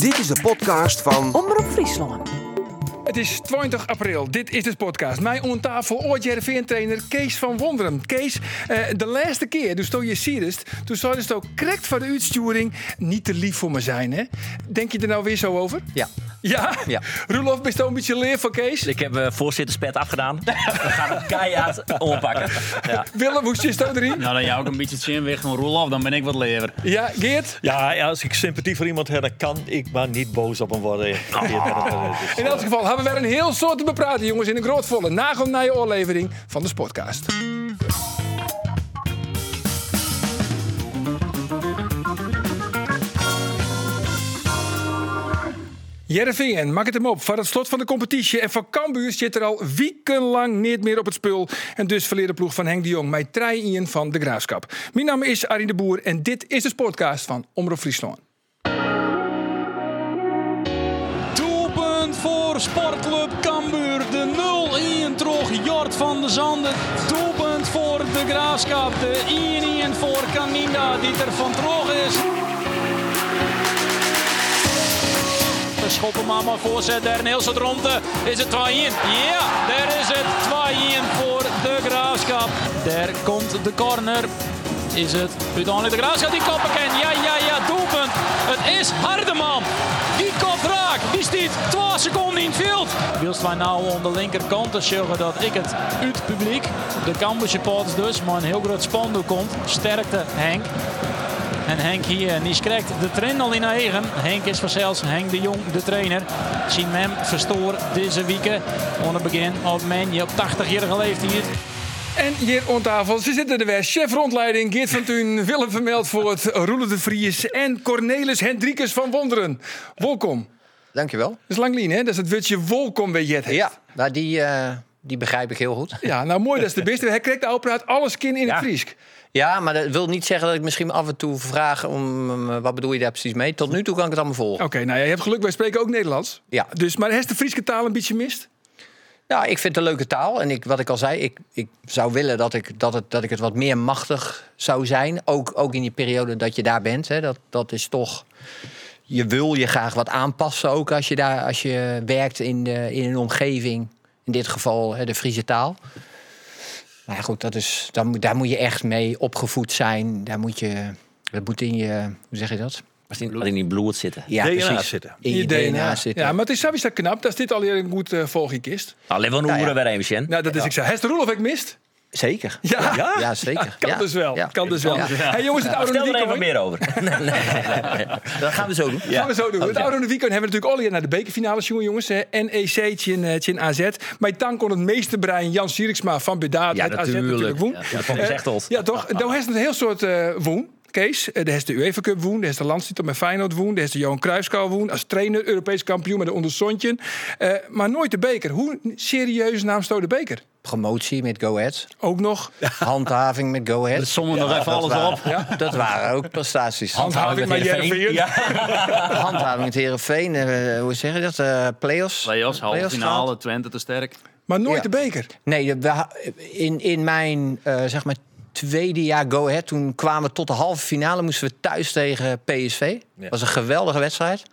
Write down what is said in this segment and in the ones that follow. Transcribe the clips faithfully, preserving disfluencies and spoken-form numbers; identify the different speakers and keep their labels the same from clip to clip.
Speaker 1: Dit is de podcast van
Speaker 2: Omroep Friesland.
Speaker 3: Het is twintig april. Dit is de podcast. Mij om tafel ooit J R V-trainer Kees van Wonderen. Kees, uh, de laatste keer, toen stond je Sierst, toen zou het ook correct voor de uitsturing niet te lief voor me zijn, hè? Denk je er nou weer zo over?
Speaker 4: Ja.
Speaker 3: Ja?
Speaker 4: Ja.
Speaker 3: Roelof, ben je een beetje leer van Kees?
Speaker 4: Ik heb uh, voorzitterspet afgedaan. We gaan het keihard ompakken. Ja.
Speaker 3: Willem, hoe zit het erin?
Speaker 5: Nou, dan jou ook een beetje het zin weg van Roelof, dan ben ik wat lever.
Speaker 3: Ja, Geert?
Speaker 6: Ja, ja, als ik sympathie voor iemand heb, dan kan ik maar niet boos op hem worden. Oh.
Speaker 3: In elk geval hebben we weer een heel soort te bepraten, jongens, in een grootvolle nagel naar je oorlevering van de Sportcast. J R V N, maak het hem op. Voor het slot van de competitie en van Cambuur zit er al wekenlang niet meer op het spul. En dus verleert de ploeg van Henk de Jong mij treien van de Graafschap. Mijn naam is Arie de Boer en dit is de Sportcast van Omroep Friesland.
Speaker 5: Doelpunt voor Sportclub Cambuur. De nul-een troch Jort van de Zanden. Doelpunt voor de Graafschap. De één-een voor Caminda die er van troch is. Schoppen maar maar voorzet, daar Nielsen ronde. Is het twee-een? Ja, daar is het twee-een voor de Graafschap. Daar komt de corner. Is het uiteindelijk de Graafschap die koppen kan? Ja, ja, ja, doelpunt. Het is Hardeman. Die kopt raak. Die stiet twee seconden in het veld. Wilst wij nou aan de linkerkant te zorgen dat ik het uit het publiek, de Cambuur supporters dus, maar een heel groot spandoek komt. Sterkte Henk. En Henk hier, die krijgt de trainer al in eigen. Henk is vanzelfs Henk de Jong, de trainer. Zien hem verstoor deze weken. Aan het begin, oud man, je op tachtigjarige leeftijd.
Speaker 3: En hier aan tafel, ze zitten er weer. Chef rondleiding, Geert van Tuin, Willem van Meldvoort, Roelof de Vries en Cornelis Hendrikus van Wonderen. Welkom.
Speaker 7: Dankjewel.
Speaker 3: Dat is lang lien, hè? Dat is het woordje welkom bij Jet.
Speaker 7: Ja, nou die, uh, die begrijp ik heel goed.
Speaker 3: Ja, nou mooi, dat is de beste. Hij krijgt de oude alles kin in
Speaker 4: Ja.
Speaker 3: het Fries.
Speaker 7: Ja, maar dat wil niet zeggen dat ik misschien af en toe vraag om uh, wat bedoel je daar precies mee. Tot nu toe kan ik het allemaal volgen.
Speaker 3: Oké, nou ja, je hebt geluk, wij spreken ook Nederlands.
Speaker 7: Ja.
Speaker 3: Dus, maar heeft de Frieske taal een beetje mist?
Speaker 7: Ja, ik vind het een leuke taal. En ik, wat ik al zei, ik, ik zou willen dat ik, dat, het, dat ik het wat meer machtig zou zijn. Ook, ook in die periode dat je daar bent. Hè. Dat, dat is toch... Je wil je graag wat aanpassen ook als je, daar, als je werkt in, de, in een omgeving. In dit geval hè, de Friese taal. Maar ja, goed, dat is, daar, moet, daar moet je echt mee opgevoed zijn. Daar moet je... Dat moet in je... Hoe zeg je dat?
Speaker 4: Als die in die bloed zitten.
Speaker 7: Ja,
Speaker 6: D N A
Speaker 7: precies.
Speaker 6: zitten.
Speaker 7: In je, D N A zitten.
Speaker 3: Ja, maar het is sowieso knap. Dat is dit al een goed uh, volgje kist.
Speaker 4: Alleen van hoe
Speaker 7: Nou ja.
Speaker 4: we weer even zien.
Speaker 3: Nou, dat is ik zei. Heeft de Roelof ik mist?
Speaker 7: Zeker.
Speaker 3: Ja.
Speaker 7: Ja, ja, zeker.
Speaker 3: Kan
Speaker 7: ja.
Speaker 3: dus wel.
Speaker 7: Ja.
Speaker 3: Kan dus wel.
Speaker 7: Ja.
Speaker 3: Hey, jongens, het oude
Speaker 4: Stel er
Speaker 3: weekend.
Speaker 4: even meer over. nee, nee, nee, nee. Dat gaan we zo doen.
Speaker 3: Dat gaan we zo doen. Het oude weekend hebben we natuurlijk al naar de bekerfinales, jongen, jongens. N E C tegen A Z. Maar dan kon het meeste brein Jan Sieriksma van Bedaard.
Speaker 4: Ja,
Speaker 3: het A Z
Speaker 4: natuurlijk.
Speaker 3: natuurlijk woen.
Speaker 4: Ja, dat vond ik
Speaker 3: Eh,
Speaker 4: echt old.
Speaker 3: Ja, toch? Nou heeft het een heel soort uh, woen. Kees, uh, daar is de UEFA Cup woen, daar is de landstitel met Feyenoord woen, daar is de Johan Cruijffschaal woen, als trainer, Europees kampioen met de onderzontje. Uh, maar nooit de beker. Hoe serieus naam stoot de beker?
Speaker 7: Promotie met Go Ahead.
Speaker 3: Ook nog
Speaker 7: Handhaving met Go Ahead.
Speaker 5: Sommen nog even alles
Speaker 7: waren,
Speaker 5: op.
Speaker 7: Ja, dat waren ook prestaties.
Speaker 3: handhaving met J R V N.
Speaker 4: Ja.
Speaker 7: Handhaving met Heerenveen. Uh, hoe zeg je dat? Uh, Play-offs.
Speaker 5: Play-offs, halve
Speaker 7: Play-offs
Speaker 5: finale,
Speaker 7: gehaald.
Speaker 5: Twente te sterk.
Speaker 3: Maar nooit
Speaker 7: Ja.
Speaker 3: de beker.
Speaker 7: Nee, we, in, in mijn uh, zeg maar tweede jaar Go Ahead... toen kwamen we tot de halve finale... moesten we thuis tegen P S V. Dat was een geweldige wedstrijd.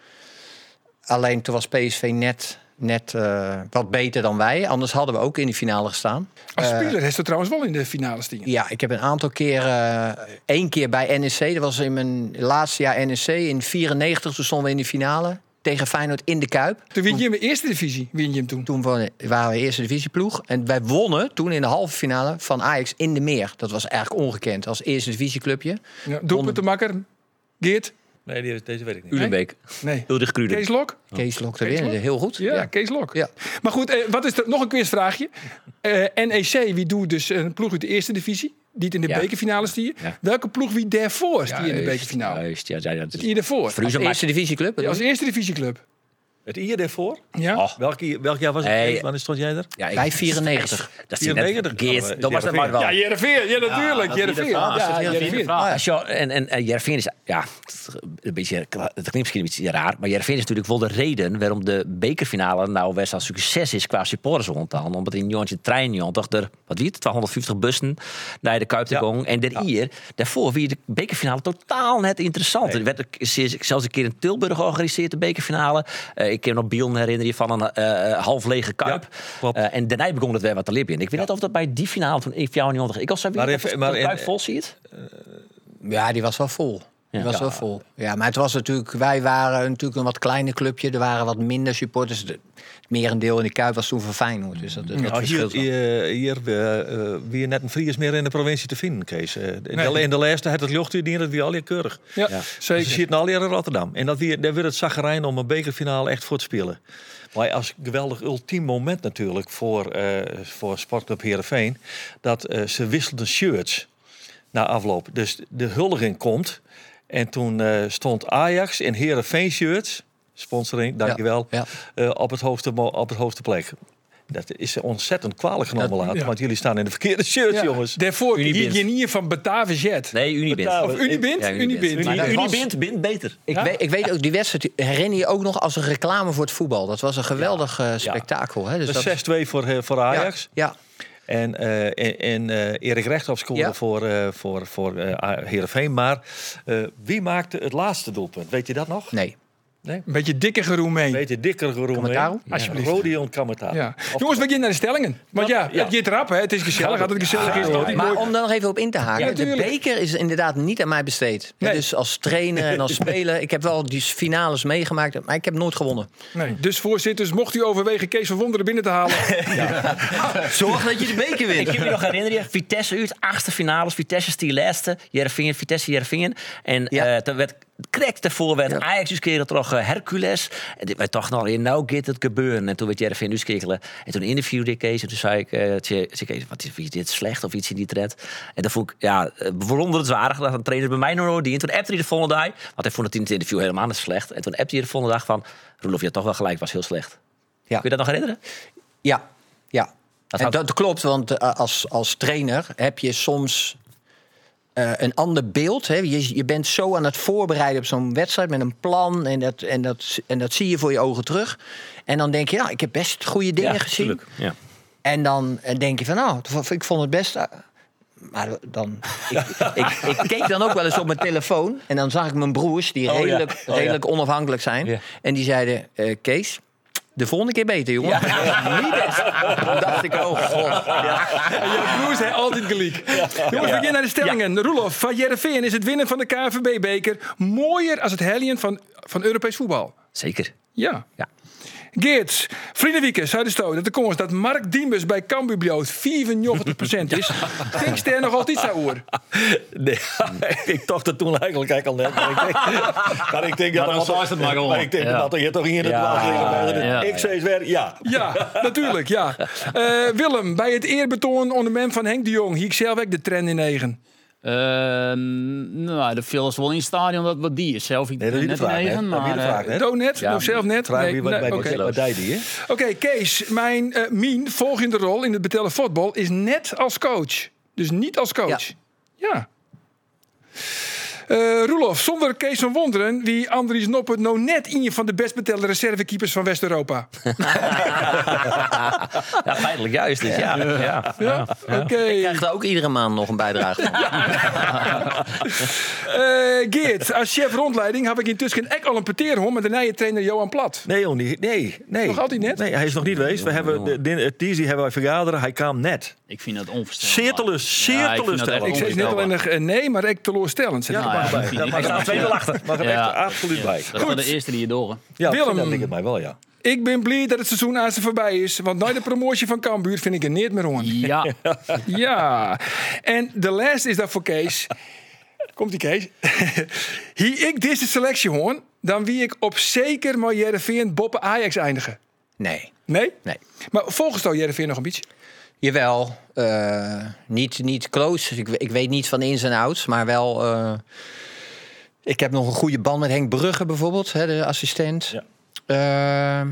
Speaker 7: Alleen toen was P S V net... Net uh, wat beter dan wij. Anders hadden we ook in die finale gestaan.
Speaker 3: Als
Speaker 7: Uh,
Speaker 3: speler heeft het trouwens wel in de finale stingen.
Speaker 7: Ja, ik heb een aantal keren... één keer bij N E C. Dat was in mijn laatste jaar N E C. In vierennegentig, toen stonden we in de finale. Tegen Feyenoord in de Kuip.
Speaker 3: Toen win je hem in de eerste divisie. Win je hem toen.
Speaker 7: Toen waren we eerste divisieploeg. En wij wonnen toen in de halve finale van Ajax in de Meer. Dat was eigenlijk ongekend. Als eerste divisieclubje.
Speaker 3: Ja, doelpuntenmakker. Geert?
Speaker 6: Nee, die- deze weet ik niet.
Speaker 4: Ulenbeek.
Speaker 3: Nee.
Speaker 4: Ulrich Kruden.
Speaker 3: Kees Lok?
Speaker 7: Kees lokte
Speaker 3: Kees
Speaker 7: weer.
Speaker 3: Lok?
Speaker 7: Heel goed.
Speaker 3: Ja, Kees Lok.
Speaker 7: Ja.
Speaker 3: Maar goed, eh, wat is er nog een quizvraagje? Uh, N E C, wie doet dus een ploeg uit de eerste divisie? Die het in de
Speaker 4: Ja.
Speaker 3: bekerfinale stier.
Speaker 4: Ja.
Speaker 3: Welke ploeg wie daarvoor stier in de
Speaker 4: Juist,
Speaker 3: bekerfinale?
Speaker 4: Juist, ja, ja, dat
Speaker 3: Het
Speaker 4: is...
Speaker 3: hier daarvoor.
Speaker 7: Als
Speaker 4: Fruzenbak.
Speaker 7: eerste divisieclub.
Speaker 3: Ja, als eerste divisieclub.
Speaker 6: Het jaar daarvoor?
Speaker 3: Ja?
Speaker 4: Oh.
Speaker 6: Welk, jaar- welk jaar was het?
Speaker 4: Hey.
Speaker 6: Wanneer stond jij er?
Speaker 4: Ja, ik-
Speaker 7: Bij vierennegentig.
Speaker 4: Dat is die net
Speaker 6: vierennegentig.
Speaker 4: verkeerd.
Speaker 6: Oh,
Speaker 4: Dat was het maar wel.
Speaker 3: Ja, Jereveen. Ja, natuurlijk.
Speaker 5: dat
Speaker 3: Jereveen.
Speaker 5: is de vraag.
Speaker 3: Ja,
Speaker 5: Dat is heel
Speaker 3: Jereveen.
Speaker 5: de vraag.
Speaker 4: Als je, en en, en Jereveen is, ja, een beetje, het klinkt misschien een beetje raar, maar Jereveen is natuurlijk wel de reden waarom de bekerfinale nou best een succes is qua supporters rondtaan. Omdat in Jontje trein toch er, wat wie het, tweehonderdvijftig bussen naar de Kuip te
Speaker 6: Ja.
Speaker 4: gong. En der hier, daarvoor wie de bekerfinale totaal net interessant.
Speaker 6: Nee.
Speaker 4: Er werd ook zelfs een keer in Tilburg georganiseerd, de bekerfinale. Uh, ik kan me nog beelden herinneren van een uh, half lege Kuip.
Speaker 6: Ja, klopt.
Speaker 4: Uh, en daarna begon het weer wat te lippen. Ik weet niet of dat bij die finale toen ik jou niet ik al zou
Speaker 6: Maar
Speaker 4: wie
Speaker 6: even-
Speaker 4: of
Speaker 6: maar
Speaker 4: de
Speaker 6: in-
Speaker 4: Kuip vol ziet.
Speaker 7: Ja, die was wel vol. Die
Speaker 4: Ja.
Speaker 7: was
Speaker 6: Ja.
Speaker 7: wel vol. Ja, maar het was natuurlijk, wij waren natuurlijk een wat kleiner clubje. Er waren wat minder supporters. Het merendeel in de Kuip was toen van Feyenoord. Dus dat, dat
Speaker 6: Nou, hier
Speaker 7: verschilt wel.
Speaker 6: hier, hier uh, wie net een Fries meer in de provincie te vinden, Kees. Uh, nee. In de lijst had het lucht die dat wie al je keurig.
Speaker 3: Ja,
Speaker 4: Ja.
Speaker 6: Ze
Speaker 3: zeker.
Speaker 6: zitten al hier in Rotterdam. En dat weer, daar werd het zagrijn om een bekerfinale echt voor te spelen. Maar als geweldig ultiem moment natuurlijk voor, uh, voor Sportclub Heerenveen. Dat uh, ze wisselden shirts na afloop. Dus de huldiging komt. En toen uh, stond Ajax in Heerenveen shirts. Sponsoring, dankjewel.
Speaker 7: Ja,
Speaker 6: Uh, op, het hoogste, mo- op het hoogste plek. Dat is ontzettend kwalijk genomen later.
Speaker 3: ja.
Speaker 6: Want jullie staan in de verkeerde shirts,
Speaker 3: Ja.
Speaker 6: jongens.
Speaker 3: Daarvoor
Speaker 4: Unibint.
Speaker 3: je niet van Bataviajet.
Speaker 4: Nee, Unibint.
Speaker 6: Betalen.
Speaker 3: Of Unibint?
Speaker 4: Ja,
Speaker 3: Unibint.
Speaker 4: Unibint.
Speaker 3: Maar dat
Speaker 4: Uni-
Speaker 3: was-
Speaker 4: Unibint bint beter.
Speaker 7: Ik,
Speaker 3: Ja?
Speaker 7: weet, ik weet ook, die wedstrijd herinner je ook nog als een reclame voor het voetbal. Dat was een geweldig uh, spektakel. Hè? Dus
Speaker 6: Dat
Speaker 7: dat,
Speaker 6: is zes twee voor, uh, voor Ajax.
Speaker 7: Ja,
Speaker 6: En, uh, en, en uh, Erik Rechthoff scoorde
Speaker 7: Ja.
Speaker 6: voor, uh, voor, voor uh, Heerenveen. Maar uh, wie maakte het laatste doelpunt? Weet je dat nog?
Speaker 7: nee.
Speaker 3: Een beetje dikke Roemeen.
Speaker 6: Weet je, dikker geroemd.
Speaker 7: Kamataru?
Speaker 3: Alsjeblieft.
Speaker 6: Rodion Kamataru.
Speaker 3: Ja. Jongens, we gaan naar de stellingen. Want ja,
Speaker 6: Ja.
Speaker 3: het gaat rap, hè. Het is gezellig. Altijd gezellig is het altijd
Speaker 7: Maar
Speaker 3: mooi.
Speaker 7: om daar nog even op in te haken.
Speaker 3: Ja,
Speaker 7: de
Speaker 3: natuurlijk.
Speaker 7: beker is inderdaad niet aan mij besteed.
Speaker 3: Nee.
Speaker 7: Dus als trainer en als speler. Ik heb wel die finales meegemaakt. Maar ik heb nooit gewonnen.
Speaker 3: Nee. Dus voorzitters, mocht u overwegen Kees van Wonderen binnen te halen.
Speaker 7: Zorg dat je de beker
Speaker 4: Ik
Speaker 7: wint.
Speaker 4: heb je nog herinneren, Vitesse uit, achtste finales, Vitesse is die laatste, Jereveen, Vitesse, Jereveen. En
Speaker 7: Ja.
Speaker 4: uh, toen werd krek daarvoor werd
Speaker 7: Ja.
Speaker 4: Ajax dus keren toch uh, Hercules. En dit werd toch nog in, nou gaat het gebeuren. En toen werd Jereveen dus kekelen. En toen interviewde ik Kees en toen zei ik, uh, zei Kees, wat is, is dit slecht of iets in die trend? En dan vond ik, ja, uh, bewonderenswaardig dat een trainer bij mij nog die. En toen appte hij de volgende dag, want hij vond het in het interview helemaal niet slecht. En toen appte hij de volgende dag van, Roelof, je had toch wel gelijk, was heel slecht.
Speaker 7: Ja.
Speaker 4: Kun je dat nog herinneren?
Speaker 7: Ja, ja.
Speaker 4: Dat
Speaker 7: En
Speaker 4: had-
Speaker 7: dat klopt, want uh, als, als trainer heb je soms uh, een ander beeld. Hè. Je, je bent zo aan het voorbereiden op zo'n wedstrijd met een plan. En dat, en, dat, en dat zie je voor je ogen terug. En dan denk je, nou, ik heb best goede dingen
Speaker 4: ja,
Speaker 7: gezien.
Speaker 4: tuurlijk. Ja.
Speaker 7: En dan en denk je van, nou, ik vond het best. uh, Maar dan, ik, ik, ik keek dan ook wel eens op mijn telefoon. En dan zag ik mijn broers, die
Speaker 6: Oh, ja.
Speaker 7: redelijk,
Speaker 6: Oh, ja.
Speaker 7: redelijk onafhankelijk zijn.
Speaker 4: Ja.
Speaker 7: En die zeiden, uh, Kees, de volgende keer beter, jongen. Niet best. Toen dacht ik, oh god.
Speaker 3: En je broers zijn altijd gelijk. Jongens, we gaan naar de stellingen. Roelof, van Jereveen is het winnen van de K N V B-beker mooier als het helien van, van Europees voetbal.
Speaker 4: Zeker.
Speaker 3: Ja.
Speaker 4: Ja.
Speaker 3: Geert, Vriendenwieke, Zuiderstoot, dat de komst dat Mark Diemers bij Cambuur bloot vierennegentig procent is. Denk je er nog altijd zo over?
Speaker 6: Nee, ik dacht het toen eigenlijk eigenlijk al net. Maar ik denk, maar ik denk
Speaker 5: Maar
Speaker 6: dat
Speaker 5: dan zou het maar gewoon.
Speaker 6: Maar ik denk
Speaker 5: Ja.
Speaker 6: dat er hier toch in het
Speaker 4: Ja,
Speaker 6: ja,
Speaker 5: ja.
Speaker 6: Ik zei het weer, ja.
Speaker 3: Ja, natuurlijk, ja. Uh, Willem, bij het eerbetoon ornament van Henk de Jong, hier ik zelf ook de trend in negen.
Speaker 5: Uh, nou, de veel is wel in het stadion dat wat die is. Zelf ik
Speaker 6: Nee, dat is niet de
Speaker 5: net
Speaker 6: vraag.
Speaker 5: negen,
Speaker 6: hè? Dat is niet de
Speaker 5: maar,
Speaker 6: vraag, hè?
Speaker 3: Doe net,
Speaker 4: Ja,
Speaker 3: nog zelf net.
Speaker 6: Vraag wie wat
Speaker 3: nee,
Speaker 6: bij
Speaker 3: oké.
Speaker 6: wat deed die, hè?
Speaker 3: Oké, Kees, mijn, uh, mijn volgende rol in het betellen voetbal is net als coach. Dus niet als coach. Ja. Uh, Roelof, zonder Kees van Wonderen, wie Andries Noppert nou net een van de best betelde reservekeepers van West-Europa.
Speaker 4: Ja, feitelijk juist. Dus, ja. Ja. Ja.
Speaker 3: Ja, oké.
Speaker 7: Krijgt er ook iedere maand nog een bijdrage van.
Speaker 3: Uh, Geert, als chef rondleiding heb ik intussen ook al een peteerhom met de nieuwe trainer Johan Plat.
Speaker 6: Nee, joh, niet- nee, nee.
Speaker 3: Nog altijd net?
Speaker 6: Nee, hij is nog niet geweest. We hebben de, de, het Tizi hebben wij vergaderen. Hij kwam net.
Speaker 5: ik vind dat onvoorstelbaar.
Speaker 6: Zeer teleurs, zeer
Speaker 5: Ja, ik vind dat
Speaker 6: teleurstellend.
Speaker 3: Ik zei net alleen nog uh, nee, maar ik teleurstellend. Zeg
Speaker 6: Ja,
Speaker 3: ik er
Speaker 6: maar
Speaker 3: maar
Speaker 6: bij.
Speaker 5: ik vind
Speaker 6: Dat
Speaker 5: die-
Speaker 6: mag
Speaker 4: Hij staat twee nul achter.
Speaker 6: mag er
Speaker 5: Ja.
Speaker 6: echt absoluut bij.
Speaker 5: Dat is wel de eerste die je door.
Speaker 6: Ja,
Speaker 3: Willem.
Speaker 6: dat denk ik mij wel, ja.
Speaker 3: Ik ben blij dat het seizoen aan ze voorbij is. Want na de promotie van Cambuur vind ik er niet meer aan.
Speaker 5: Ja,
Speaker 3: Ja. En de laatste is dat voor Kees. Komt die Kees? Hier ik deze selectie hoor, dan wie ik op zeker maar Jereveen Boppen Ajax eindigen.
Speaker 7: Nee,
Speaker 3: Nee?
Speaker 7: nee.
Speaker 3: Maar volgens jou Jereveen nog een beetje?
Speaker 7: Jawel, uh, niet, niet close. Ik, ik weet niet van ins en outs, maar wel... Uh, ik heb nog een goede band met Henk Brugge bijvoorbeeld, hè, de assistent.
Speaker 6: Ja.
Speaker 7: Uh,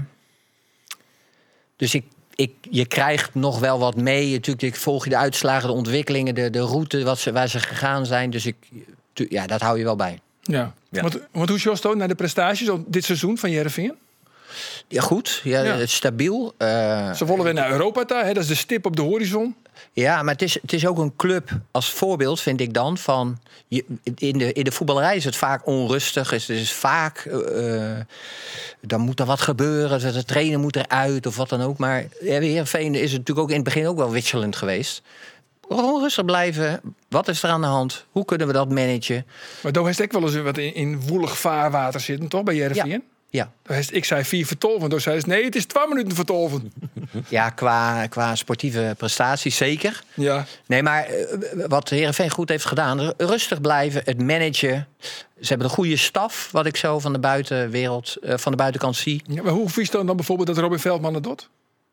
Speaker 7: dus ik, ik, je krijgt nog wel wat mee. Natuurlijk, ik volg je de uitslagen, de ontwikkelingen, de, de route wat ze, waar ze gegaan zijn. Dus ik, ja, dat hou je wel bij.
Speaker 3: Ja, ja. Want, want hoe is naar de prestaties op dit seizoen van Heerenveen?
Speaker 7: Ja, goed. Ja, ja. Stabiel. Uh,
Speaker 3: Ze willen weer naar Europa daar, hè? Dat is de stip op de horizon.
Speaker 7: Ja, maar het is, het is ook een club als voorbeeld, vind ik dan, van... Je, in, de, in de voetballerij is het vaak onrustig. Het is vaak... Uh, dan moet er wat gebeuren. De trainer moet eruit of wat dan ook. Maar ja, Heerenveen is het natuurlijk ook in het begin ook wel wisselend geweest. Gewoon rustig blijven. Wat is er aan de hand? Hoe kunnen we dat managen?
Speaker 3: Maar daar heeft ook wel eens wat in, in woelig vaarwater zitten, toch, bij Heerenveen? Ja.
Speaker 7: Ja.
Speaker 3: Ik zei vier vertolven. Toen zei ze, nee, het is twee minuten vertolven.
Speaker 7: Ja, qua, qua sportieve prestaties zeker.
Speaker 3: Ja.
Speaker 7: Nee, maar uh, wat Heerenveen goed heeft gedaan... rustig blijven, het managen. Ze hebben een goede staf, wat ik zo van de buitenwereld, uh, van de buitenkant zie.
Speaker 3: Ja, maar hoe vies dan, dan bijvoorbeeld dat Robin Veldman het doet?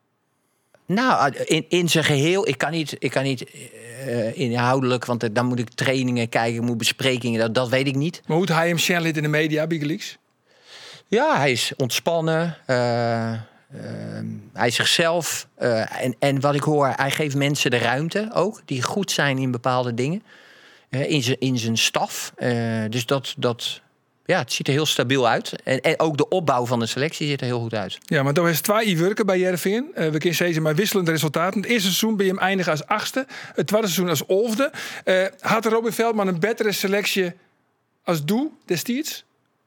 Speaker 7: Nou, in, in zijn geheel. Ik kan niet, ik kan niet uh, inhoudelijk, want dan moet ik trainingen kijken, ik moet besprekingen, dat, dat weet ik niet.
Speaker 3: Maar hoe hij hem Shenlit in de media, Biggelix?
Speaker 7: Ja, hij is ontspannen. Uh, uh, hij is zichzelf. Uh, en, en wat ik hoor, hij geeft mensen de ruimte ook. Die goed zijn in bepaalde dingen. Uh, in zijn in zijn staf. Uh, dus dat, dat... Ja, het ziet er heel stabiel uit. En, en ook de opbouw van de selectie ziet er heel goed uit.
Speaker 3: Ja, maar daar is twee werken bij Heerenveen. Uh, we kunnen zeggen maar wisselende resultaten. Het eerste seizoen ben je hem eindigen als achtste. Het tweede seizoen als elfde. Uh, had Robin Veldman een betere selectie als doel destijds?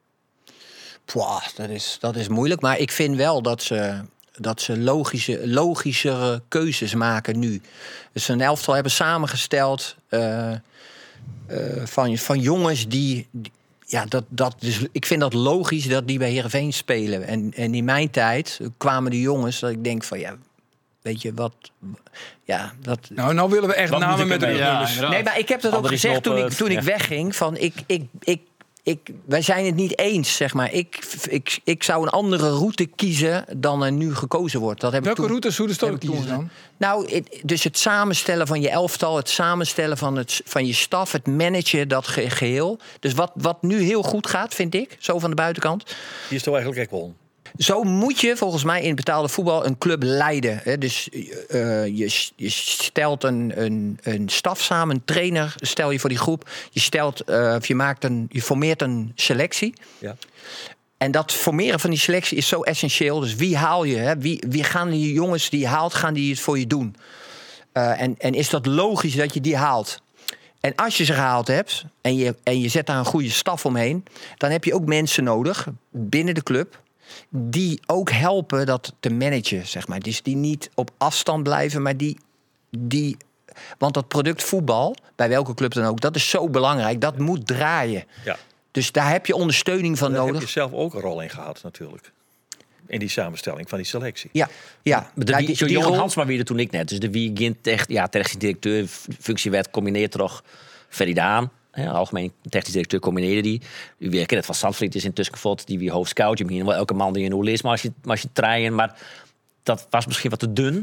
Speaker 7: Pwah, dat is, dat is moeilijk. Maar ik vind wel dat ze, dat ze logische, logischere keuzes maken nu. Dus een elftal hebben samengesteld uh, uh, van, van jongens die... die ja, dat, dat, dus ik vind dat logisch dat die bij Heerenveen spelen. En, en in mijn tijd kwamen de jongens dat ik denk van... ja, weet je wat... Ja, dat...
Speaker 3: Nou, nou willen we echt
Speaker 5: wat
Speaker 3: namen met de
Speaker 5: ja,
Speaker 7: Nee, maar ik heb dat ook gezegd toen ik, toen ik wegging. Van ik, ik, ik, ik, wij zijn het niet eens, zeg maar. Ik, ik, ik zou een andere route kiezen dan er nu gekozen wordt. Dat heb
Speaker 3: Welke
Speaker 7: ik toen,
Speaker 3: route zou de kiezen dan?
Speaker 7: Nou, het, dus het samenstellen van je elftal, het samenstellen van, het, van je staf, het managen, dat ge, geheel. Dus wat, wat nu heel goed gaat, vind ik, zo van de buitenkant.
Speaker 6: Die is toch eigenlijk echt wel.
Speaker 7: Zo moet je volgens mij in het betaalde voetbal een club leiden. Hè? Dus uh, je, je stelt een, een, een staf samen, een trainer stel je voor die groep. Je stelt, uh, of je maakt een, je formeert een selectie.
Speaker 6: Ja.
Speaker 7: En dat formeren van die selectie is zo essentieel. Dus wie haal je? Hè? Wie, wie gaan die jongens die je haalt, gaan die het voor je doen? Uh, en, en is dat logisch dat je die haalt? En als je ze gehaald hebt en je, en je zet daar een goede staf omheen, dan heb je ook mensen nodig binnen de club die ook helpen dat te managen, zeg maar. Dus die niet op afstand blijven, maar die, die... Want dat product voetbal, bij welke club dan ook, dat is zo belangrijk. Dat moet draaien.
Speaker 6: Ja.
Speaker 7: Dus daar heb je ondersteuning van
Speaker 6: daar
Speaker 7: nodig.
Speaker 6: Daar heb je zelf ook een rol in gehad, natuurlijk. In die samenstelling van die selectie.
Speaker 7: Ja, ja.
Speaker 4: De,
Speaker 7: Nou,
Speaker 4: die,
Speaker 7: die, die
Speaker 4: Johan
Speaker 7: rol...
Speaker 4: Hansma weer toen ik net. Dus de wie gint echt, ja, technisch directeur, functie werd, combineert toch Ferry Daan. Ja, algemeen technisch directeur combineerde die. U weet het van Zandvliet is intussen gevoerd, die wie hoofdscout. Je hebt wel elke man die een oel is, maar als je, maar als je trainen, maar dat was misschien wat te dun.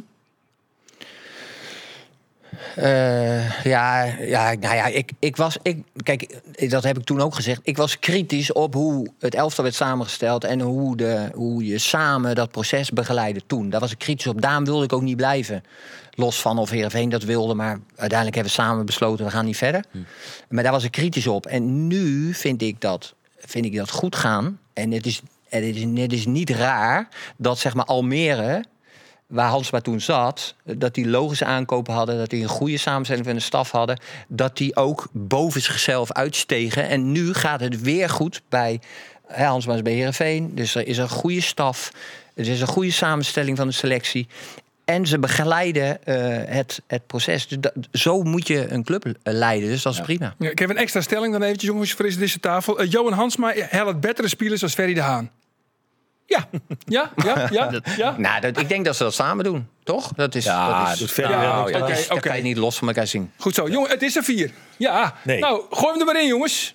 Speaker 7: Uh, ja, ja, nou ja, ik, ik was, ik, kijk, dat heb ik toen ook gezegd. Ik was kritisch op hoe het elftal werd samengesteld en hoe, de, hoe je samen dat proces begeleidde toen. Daar was ik kritisch op. Daarom wilde ik ook niet blijven. Los van of Heerenveen dat wilde, maar uiteindelijk hebben we samen besloten, we gaan niet verder. Hm. Maar daar was ik kritisch op. En nu vind ik dat, vind ik dat goed gaan. En het is, het is, het is niet raar dat, zeg maar, Almere, waar Hansma toen zat, dat die logische aankopen hadden, dat die een goede samenstelling van de staf hadden, dat die ook boven zichzelf uitstegen. En nu gaat het weer goed bij hè, Hansma is bij Heerenveen. Dus er is een goede staf, er is een goede samenstelling van de selectie. En ze begeleiden uh, het, het proces. Dus dat, zo moet je een club leiden. Dus dat is ja. prima.
Speaker 3: Ja, ik heb een extra stelling dan eventjes, jongens, voor deze tafel. Uh, Johan Hansma helpt betere spelers als Ferry de Haan. Ja, ja, ja, ja. ja.
Speaker 7: Nou, dat, ik denk dat ze dat samen doen, toch? Dat is,
Speaker 4: ja,
Speaker 7: dat is,
Speaker 4: doet
Speaker 6: verder
Speaker 7: ja,
Speaker 6: wel.
Speaker 7: ja,
Speaker 3: Oké,
Speaker 7: dat,
Speaker 3: okay,
Speaker 7: is,
Speaker 3: okay.
Speaker 7: dat kan je niet los van elkaar zien.
Speaker 3: Goed zo, jongen, het is er vier. Ja,
Speaker 6: nee.
Speaker 3: Nou, gooi hem er maar in, jongens.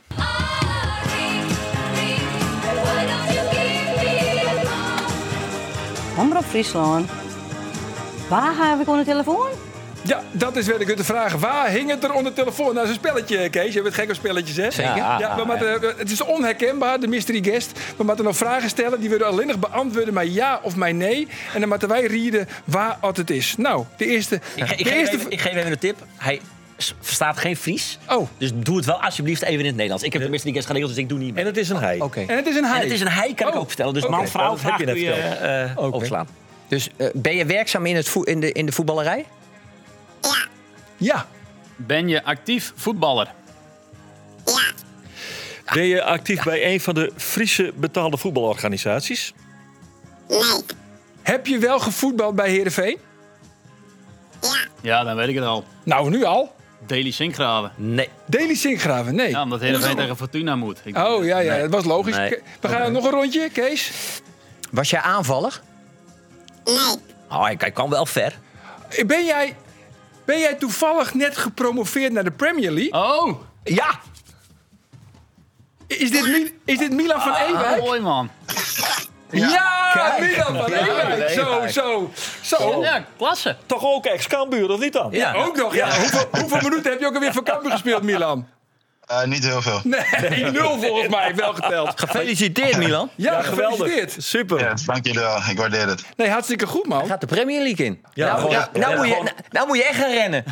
Speaker 1: Omroep Friesland. Waar heb ik aan de telefoon?
Speaker 3: Ja, dat is weer de goede vraag. Waar hing het er onder de telefoon? Nou, zo'n spelletje, Kees. Je bent gek op spelletjes, hè?
Speaker 7: Zeker.
Speaker 3: Ja,
Speaker 4: Ja,
Speaker 3: we moeten, het is onherkenbaar, de mystery guest. We moeten nog vragen stellen. Die willen alleen nog beantwoorden met ja of met nee. En dan moeten wij rieden waar het is. Nou, de eerste...
Speaker 4: Ik, ge- ik,
Speaker 3: de
Speaker 4: geef
Speaker 3: eerste
Speaker 4: even, ik geef even een tip. Hij s- verstaat geen Fries.
Speaker 3: Oh,
Speaker 4: Dus doe het wel alsjeblieft even in het Nederlands. Ik heb de mystery guest geregeld, dus ik doe niet meer.
Speaker 6: En het is een hij.
Speaker 7: Oké.
Speaker 3: en het is een hij.
Speaker 4: En het is een hij, kan ik
Speaker 3: Oh,
Speaker 4: ook vertellen. Dus
Speaker 3: oké.
Speaker 4: man, vrouw,
Speaker 6: Dat heb
Speaker 4: vraag
Speaker 6: je
Speaker 4: kun
Speaker 6: net
Speaker 4: je
Speaker 6: verteld.
Speaker 4: eh
Speaker 3: Oké.
Speaker 4: opslaan.
Speaker 7: Dus uh, ben je werkzaam in, het vo- in, de, in de voetballerij?
Speaker 3: Ja.
Speaker 5: Ben je actief voetballer?
Speaker 6: Ben je actief bij een van de Friese betaalde voetbalorganisaties?
Speaker 3: Heb je wel gevoetbald bij Heerenveen?
Speaker 5: Ja, dan weet ik het al.
Speaker 3: Nou, nu al.
Speaker 5: Daily Sinkgraven.
Speaker 4: Nee.
Speaker 3: Deli Sinkgraven, nee.
Speaker 5: Ja, omdat Heerenveen tegen Fortuna moet. Ik-
Speaker 3: Oh, ja, ja,
Speaker 4: Nee.
Speaker 3: dat was logisch.
Speaker 4: Nee.
Speaker 3: Ke- We gaan nog een rondje, Kees.
Speaker 7: Was jij aanvaller?
Speaker 4: Oh, hij, hij kan wel ver.
Speaker 3: Ben jij, ben jij toevallig net gepromoveerd naar de Premier League?
Speaker 5: Oh,
Speaker 4: Ja!
Speaker 3: Is dit, Mi- is dit Milan van Ewijk?
Speaker 5: mooi man.
Speaker 3: Ja, Milan van
Speaker 4: Ja,
Speaker 3: Ewijk. Zo,
Speaker 4: Ewijk.
Speaker 3: zo, zo.
Speaker 5: Ja, klasse.
Speaker 6: Toch ook ex-Cambuur, of niet dan?
Speaker 4: Ja.
Speaker 3: Ook nog, ja. Hoeveel, hoeveel minuten heb je ook alweer voor Cambuur gespeeld, Milan?
Speaker 1: Uh, niet heel veel.
Speaker 3: Nee, nul volgens mij, wel geteld.
Speaker 7: Gefeliciteerd, Milan.
Speaker 3: Ja,
Speaker 6: geweldig.
Speaker 3: gefeliciteerd.
Speaker 6: Super.
Speaker 1: Ja, dank jullie wel. Ik waardeer het.
Speaker 3: Nee, hartstikke goed, man.
Speaker 7: Gaat de Premier League in.
Speaker 6: Ja,
Speaker 7: nou,
Speaker 6: gewoon-
Speaker 7: nou, nou
Speaker 6: ja,
Speaker 7: moet je,
Speaker 6: gewoon-
Speaker 7: nou, nou moet je echt gaan rennen.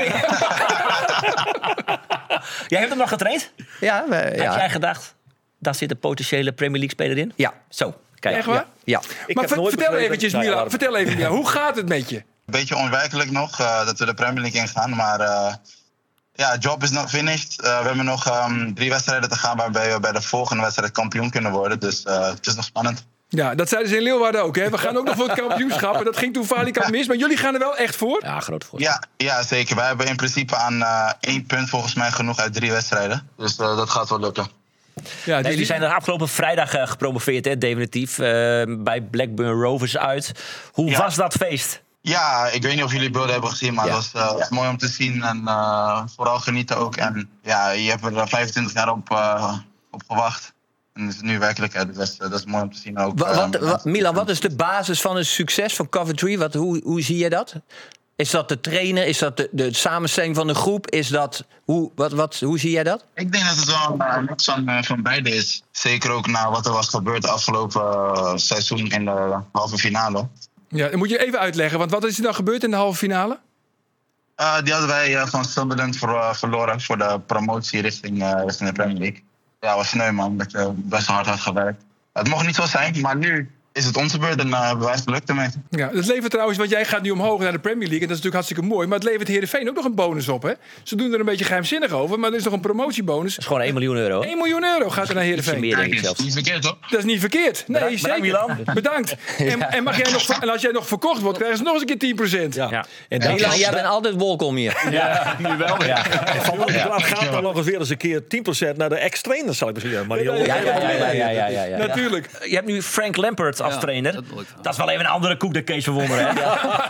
Speaker 4: Jij hebt hem nog getraind?
Speaker 7: Ja, we-
Speaker 4: Had
Speaker 7: ja.
Speaker 4: jij gedacht, daar zit een potentiële Premier League speler in?
Speaker 7: ja.
Speaker 4: Zo, kijk.
Speaker 3: Echt waar?
Speaker 4: Ja.
Speaker 7: ja.
Speaker 6: Ik
Speaker 3: Maar
Speaker 6: heb
Speaker 3: ver-
Speaker 6: nooit
Speaker 3: vertel
Speaker 6: begrepen-
Speaker 3: eventjes,
Speaker 6: Nou ja,
Speaker 3: Milan.
Speaker 6: laat-
Speaker 3: Vertel even, Milan. Hoe gaat het met je?
Speaker 1: Een beetje onwerkelijk nog uh, dat we de Premier League ingaan. Maar uh, ja, job is nog finished. Uh, we hebben nog um, drie wedstrijden te gaan waarbij we bij de volgende wedstrijd kampioen kunnen worden. Dus uh, het is nog spannend.
Speaker 3: Ja, dat zeiden ze in Leeuwarden ook. Hè? We gaan ook nog voor het kampioenschap. En dat ging toen falikant mis. Maar jullie gaan er wel echt voor?
Speaker 4: Ja, groot voor.
Speaker 1: Ja, ja, zeker. Wij hebben in principe aan uh, één punt volgens mij genoeg uit drie wedstrijden. Dus uh, dat gaat wel lukken.
Speaker 3: Ja, dus
Speaker 4: Nee,
Speaker 3: die-
Speaker 4: jullie zijn er afgelopen vrijdag uh, gepromoveerd, hè, definitief. Uh, bij Blackburn Rovers uit. Hoe
Speaker 1: Ja.
Speaker 4: was dat feest?
Speaker 1: Ja, ik weet niet of jullie beelden hebben gezien, maar
Speaker 7: Ja.
Speaker 1: het was, uh, was mooi om te zien. En uh, vooral genieten ook. En ja, je hebt er vijfentwintig jaar op, uh, op gewacht. En het is nu werkelijkheid. Dus dat is, dat is mooi om te zien ook.
Speaker 7: Wa- wat,
Speaker 1: Uh,
Speaker 7: wat- Milan, wat is de basis van het succes van Coventry? Wat, hoe, hoe zie je dat? Is dat de trainer? Is dat de, de samenstelling van de groep? Is dat, hoe, wat, wat, hoe zie jij dat?
Speaker 1: Ik denk dat het wel een uh, mix van, uh, van beide is. Zeker ook na wat er was gebeurd de afgelopen uh, seizoen in de halve finale.
Speaker 3: ja, dan moet je even uitleggen. Want wat is er dan gebeurd in de halve finale?
Speaker 1: Uh, die hadden wij uh, van Sunderland ver, uh, verloren voor de promotie richting, uh, richting de Premier League. Ja, was sneu man, dat je best wel hard had gewerkt. Het mocht niet zo zijn, maar nu is het onze beurt en uh, hebben wij geluk ermee.
Speaker 3: Ja, het levert trouwens, want jij gaat nu omhoog naar de Premier League. En dat is natuurlijk hartstikke mooi. Maar het levert Heerenveen ook nog een bonus op, hè? Ze doen er een beetje geheimzinnig over. Maar er is nog een promotiebonus.
Speaker 4: Dat is gewoon één miljoen euro.
Speaker 3: één miljoen euro gaat er naar
Speaker 4: Ietsje
Speaker 3: Heerenveen.
Speaker 4: meer, denk ik
Speaker 1: Kijk eens,
Speaker 4: zelfs.
Speaker 1: niet verkeerd hoor.
Speaker 3: Dat is niet verkeerd. Nee,
Speaker 4: Bedankt,
Speaker 3: zeker.
Speaker 4: bedankt, Milan.
Speaker 3: Bedankt. En, en, mag jij nog, ver- en als jij nog verkocht wordt, krijgen ze nog eens een keer tien procent.
Speaker 6: Ja.
Speaker 4: Ja.
Speaker 6: En dat
Speaker 7: Milan,
Speaker 6: is-
Speaker 7: jij bent altijd wolkom hier.
Speaker 5: Ja, nu wel. Ja.
Speaker 6: van welke plaat gaat dan nog eens weer eens een keer tien procent naar de ex-trainer, zal ik maar zeggen. Maar die
Speaker 3: Ja,
Speaker 4: Ja, ja, ja, ja, ja, ja, ja, ja.
Speaker 3: Natuurlijk.
Speaker 4: Je hebt nu Frank Lampard als
Speaker 5: Ja,
Speaker 4: trainer.
Speaker 5: dat wil ik wel.
Speaker 4: Dat is wel even een andere koek dan Kees van Wonderen. Hè?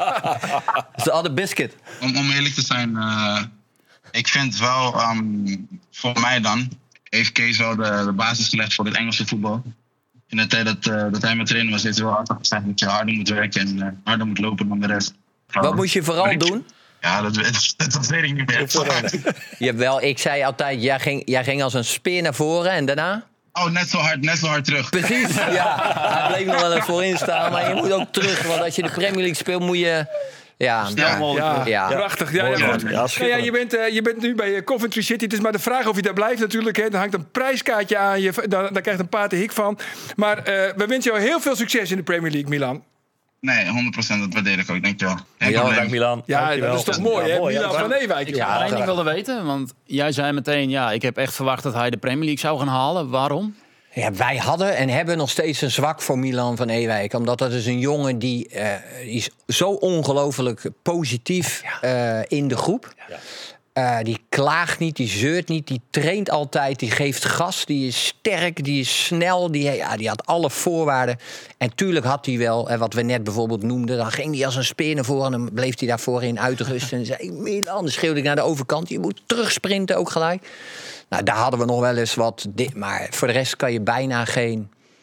Speaker 7: Dat is de other biscuit.
Speaker 1: Om, om eerlijk te zijn, uh, ik vind wel, um, voor mij dan, heeft Kees wel de, de basis gelegd voor het Engelse voetbal. In de tijd dat, uh, dat hij mijn trainer was, heeft hij wel altijd gezegd dat je harder moet werken en uh, harder moet lopen dan de rest.
Speaker 7: Wat moet je vooral doen?
Speaker 1: Ja, dat, dat, dat weet ik niet meer.
Speaker 7: Je hebt wel, ik zei altijd, jij ging, jij ging als een speer naar voren en daarna?
Speaker 1: Oh, net zo hard, net zo hard terug.
Speaker 7: Precies, ja. Hij bleef nog wel eens voorin staan, maar je moet ook terug. Want als je de Premier League speelt, moet je... Ja,
Speaker 1: Ja.
Speaker 3: Ja,
Speaker 7: Ja.
Speaker 3: prachtig. Ja, ja,
Speaker 1: Ja,
Speaker 3: goed.
Speaker 6: ja,
Speaker 3: Nou ja,
Speaker 6: schitterend.
Speaker 3: je, bent, eh, je bent nu bij eh, Coventry City. Het is maar de vraag of je daar blijft natuurlijk. Hè. Er hangt een prijskaartje aan je. Daar, daar krijgt een paard de hik van. Maar eh, we wensen jou heel veel succes in de Premier League, Milan.
Speaker 1: Nee, honderd procent, dat waardeer ik ook, dankjewel. Geen
Speaker 7: Ja,
Speaker 1: probleem.
Speaker 4: Dank Milan.
Speaker 3: Ja,
Speaker 6: Dankjewel.
Speaker 3: dat is toch mooi,
Speaker 6: Ja,
Speaker 3: hè?
Speaker 6: mooi, ja.
Speaker 3: Milan van Ewijk.
Speaker 5: Ik
Speaker 7: Ja,
Speaker 5: zou één ding
Speaker 7: graag.
Speaker 5: willen weten, want jij zei meteen, ja, ik heb echt verwacht dat hij de Premier League zou gaan halen. Waarom?
Speaker 7: Ja, wij hadden en hebben nog steeds een zwak voor Milan van Ewijk. Omdat dat is een jongen die, eh, die is zo ongelooflijk positief eh, in de groep. Eh, die klaagt niet, die zeurt niet, die traint altijd, die geeft gas, die is sterk, die is snel, die, ja, die had alle voorwaarden. En tuurlijk had hij wel, eh, wat we net bijvoorbeeld noemden, dan ging hij als een speer naar voren en dan bleef hij daar voorin uitrusten. En zei, Milan, dan schreeuwde ik naar de overkant, je moet terugsprinten ook gelijk. Nou, daar hadden we nog wel eens wat, di- maar voor de rest kan je bijna geen...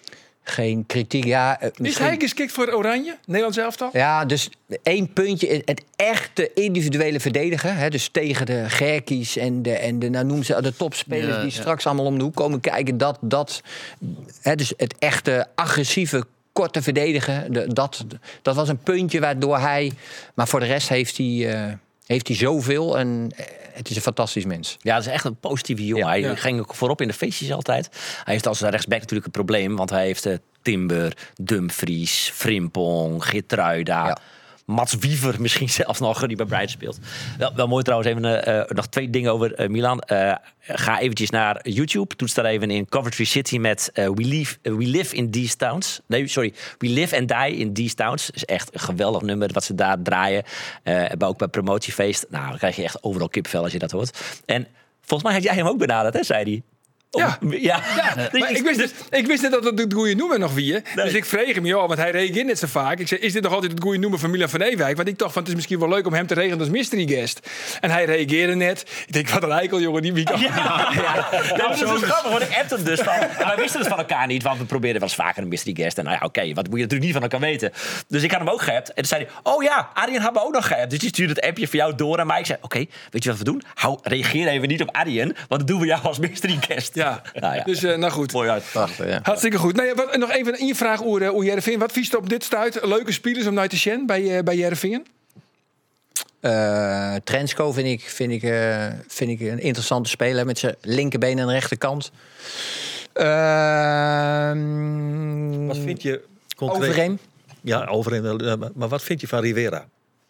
Speaker 7: geen kritiek. Ja, uh,
Speaker 3: Is
Speaker 7: misschien...
Speaker 3: hij geschikt voor Oranje? Nederlands elftal?
Speaker 7: Ja, dus één puntje. Het echte individuele verdedigen. Hè, dus tegen de Gerkies en de, en de, nou noem ze de topspelers
Speaker 2: Ja,
Speaker 7: die
Speaker 2: ja.
Speaker 7: straks allemaal om de hoek komen kijken. Dat, dat, hè, dus het echte agressieve, korte verdedigen. De, dat, dat was een puntje waardoor hij... Maar voor de rest heeft hij, uh, heeft hij zoveel. En uh, het is een fantastisch mens.
Speaker 4: Ja, dat is echt een positieve jongen.
Speaker 7: Ja.
Speaker 4: Hij
Speaker 3: Ja.
Speaker 4: ging ook voorop in de feestjes altijd. Hij heeft als rechtsback natuurlijk een probleem. Want hij heeft uh, Timber, Dumfries, Frimpong, Geertruida...
Speaker 7: Ja.
Speaker 4: Mats Wiever misschien zelfs nog, die bij Brighton speelt. Wel, wel mooi trouwens, even uh, nog twee dingen over uh, Milan. Uh, ga eventjes naar YouTube. Toets daar even in Coventry City met uh, We, live, uh, We Live in These Towns. Nee, sorry. We Live and Die in These Towns. Dat is echt een geweldig nummer wat ze daar draaien. Uh, ook bij promotiefeest. Nou, dan krijg je echt overal kipvel als je dat hoort. En volgens mij had jij hem ook benaderd, hè, zei hij.
Speaker 3: Ja.
Speaker 4: Om- ja.
Speaker 3: Maar ik, wist, dus- ik wist net dat het het goede noemer nog wie.
Speaker 4: Nee.
Speaker 3: Dus ik vreeg hem, joh, want hij reageert net zo vaak. Ik zei, is dit nog altijd het goede noemer van Milan van Ewijk? Want ik dacht van, het is misschien wel leuk om hem te regelen als mystery guest. En hij reageerde net. Ik denk, wat een eikel, jongen, die wie kan.
Speaker 4: Ja, ja. Dat is dus grappig, want ik appte hem dus van... En wij wisten het van elkaar niet, want we probeerden wel eens vaker een mystery guest. En nou ja, oké, okay, wat moet je natuurlijk niet van elkaar weten. Dus ik had hem ook geappt. En toen zei hij, oh ja, Arjen had me ook nog geappt. Dus die stuurde het appje voor jou door aan mij. Ik zei, oké, okay, weet je wat we doen? Hou, reageer even niet op Arjen, want dat doen we jou als mystery guest.
Speaker 3: Ja,
Speaker 4: nou ja.
Speaker 3: dus uh, nou goed.
Speaker 4: Mooi uit.
Speaker 7: Ja.
Speaker 3: Hartstikke goed. Nou ja, wat, nog even een vraag over uh, Heerenveen. Wat vies je op dit stuit? Leuke spelers om naar te zien bij, uh, bij Heerenveen?
Speaker 7: Uh, Trensko vind ik, vind, ik, uh, vind ik een interessante speler met zijn linkerbeen aan de rechterkant. Uh,
Speaker 6: Wat vind je concreet?
Speaker 7: Overeem?
Speaker 6: Ja, Overeem. uh, Maar wat vind je van Rivera?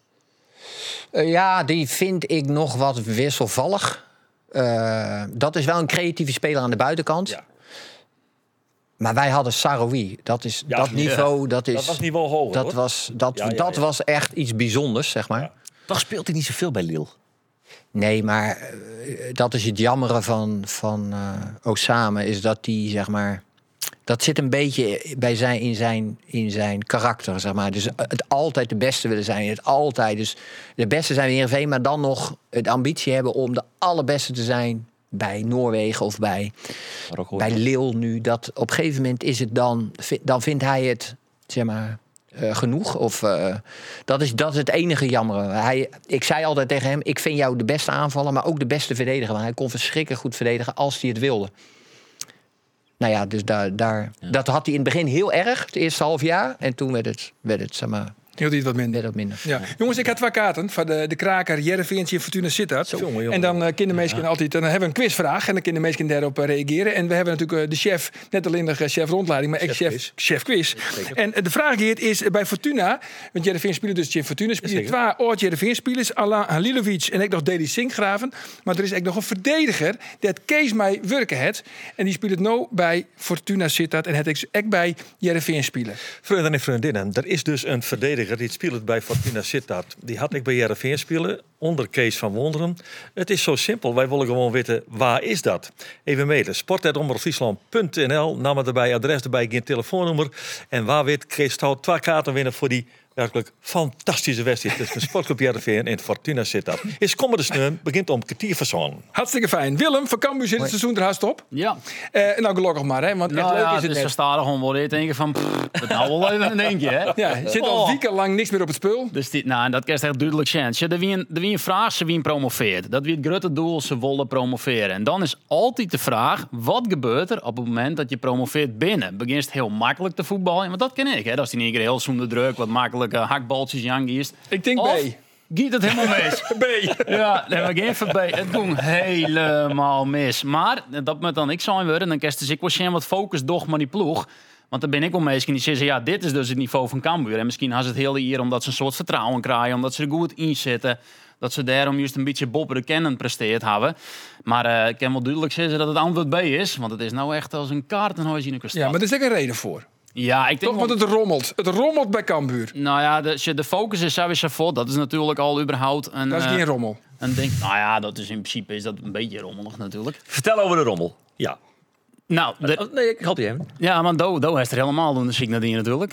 Speaker 7: Uh, ja, die vind ik nog wat wisselvallig. Uh, dat is wel een creatieve speler aan de buitenkant.
Speaker 6: Ja.
Speaker 7: Maar wij hadden Saroui. Dat is
Speaker 6: Ja,
Speaker 7: dat niveau. Dat, is,
Speaker 6: Dat was niveau hoger,
Speaker 7: dat
Speaker 6: hoor.
Speaker 7: was dat,
Speaker 6: Ja, ja,
Speaker 7: dat
Speaker 6: ja.
Speaker 7: was echt iets bijzonders, zeg maar.
Speaker 6: Ja.
Speaker 4: Toch speelt hij niet zoveel bij Lille.
Speaker 7: Nee, maar uh, dat is het jammere van, van uh, Osame, is dat die, zeg maar... Dat zit een beetje bij zijn, in, zijn, in zijn karakter, zeg maar. Dus het altijd de beste willen zijn. Het altijd, dus de beste zijn in Heerenveen, maar dan nog de ambitie hebben om de allerbeste te zijn bij Noorwegen of bij, bij Lille nu. Dat op een gegeven moment is het dan, dan vindt hij het, zeg maar... Uh, genoeg. Of, uh, dat, is, dat is het enige jammere. Hij, ik zei altijd tegen hem, ik vind jou de beste aanvaller, maar ook de beste verdediger. Want hij kon verschrikkelijk goed verdedigen als hij het wilde. Nou ja, dus daar, daar, ja. dat had hij in het begin heel erg, het eerste half jaar. En toen werd het, werd het zeg maar...
Speaker 3: Hield hij het wat minder.
Speaker 7: Werd het minder.
Speaker 3: Ja. Jongens, ik had twee kaarten van de, de kraker Heerenveentje en Fortuna Sittard.
Speaker 6: Jongen, jongen.
Speaker 3: En dan uh, kunnen mensen ja. altijd, dan hebben we een quizvraag en dan kunnen mensen daarop uh, reageren. En we hebben natuurlijk uh, de chef, net alleen nog uh, chef rondleiding, maar
Speaker 6: Chef
Speaker 3: ex-chef
Speaker 6: quiz.
Speaker 3: chef quiz.
Speaker 6: Zeker.
Speaker 3: En uh, de vraag hier is uh, bij Fortuna, want Heerenveen spelen dus in Fortuna, spelen
Speaker 6: Zeker.
Speaker 3: twee oud Heerenveen spelers, Alain Halilovic en ik nog Deli Sinkgraven. Maar er is ook nog een verdediger dat Kees mij werken het. En die speelt nu bij Fortuna Sittard en het is ook bij Heerenveen spelen.
Speaker 6: Vrienden en vriendinnen, er is dus een verdediger die speelt bij Fortuna Sittard. Die had ik bij Heerenveen spelen, onder Kees van Wonderen. Het is zo simpel, wij willen gewoon weten, waar is dat? Even mailen, sport at omroep friesland punt n l, naam erbij, adres erbij, geen telefoonnummer. En waar weet Kees Stout twee kaarten winnen voor die werkelijk fantastische wedstrijd tussen Sportclub Heerenveen en Fortuna Sittard. Is komende sneeuw, begint om kwartier van zo'n.
Speaker 3: Hartstikke fijn. Willem, van Cambuur zit het seizoen er haast op.
Speaker 2: Ja.
Speaker 3: Uh, nou, gelukkig maar, hè, want echt
Speaker 2: Nou
Speaker 3: leuk
Speaker 2: ja,
Speaker 3: is
Speaker 2: het
Speaker 3: het
Speaker 2: is
Speaker 3: net.
Speaker 2: verstadig gewoon worden. Ik denk van, pff, het nou wel even een eentje, hè?
Speaker 3: Ja, je zit al
Speaker 2: Oh.
Speaker 3: wekenlang niks meer op het spul.
Speaker 2: Dus dit, nou, en dat kan je echt duidelijk zien. Ja, er wie een, er wie een vraag, ze wie een promoveert. Dat wie het grote doel, ze willen promoveren. En dan is altijd de vraag, wat gebeurt er op het moment dat je promoveert binnen? Begint het heel makkelijk te voetballen? Want dat ken ik, hè. Dat is die in één keer heel zonder druk, wat makkelijke hakbaltjes, jangies.
Speaker 3: Ik denk
Speaker 2: Of
Speaker 3: B.
Speaker 2: Giet het helemaal mis.
Speaker 3: B.
Speaker 2: Ja, nee, maar geen voorbij. Het ging helemaal mis. Maar dat moet dan ik zijn worden. Dan kerst dus ik wel wat focus doch maar die ploeg. Want dan ben ik wel mensen die zeggen, ja, dit is dus het niveau van Cambuur. En misschien has het hele hier omdat ze een soort vertrouwen krijgen, omdat ze er goed in zitten. Dat ze daarom juist een beetje bopperen kennen presteerd hebben. Maar uh, ik kan wel duidelijk zeggen dat het antwoord B is. Want het is nou echt als een kaartenhuis in een stad.
Speaker 3: Ja, maar er is ook een reden voor.
Speaker 2: Ja, ik denk
Speaker 3: Toch, want het rommelt. Het rommelt bij Cambuur.
Speaker 2: Nou ja, de, de focus is sowieso voor. Dat is natuurlijk al überhaupt een...
Speaker 3: Dat is
Speaker 2: uh,
Speaker 3: geen rommel.
Speaker 2: een ding. Nou ja, dat is in principe is dat een beetje rommelig natuurlijk.
Speaker 4: Vertel over de rommel.
Speaker 6: Ja.
Speaker 2: Nou, de,
Speaker 4: Oh, nee, ik help je even.
Speaker 2: ja, maar Do, Do heeft er helemaal doen, dus ik nadien natuurlijk.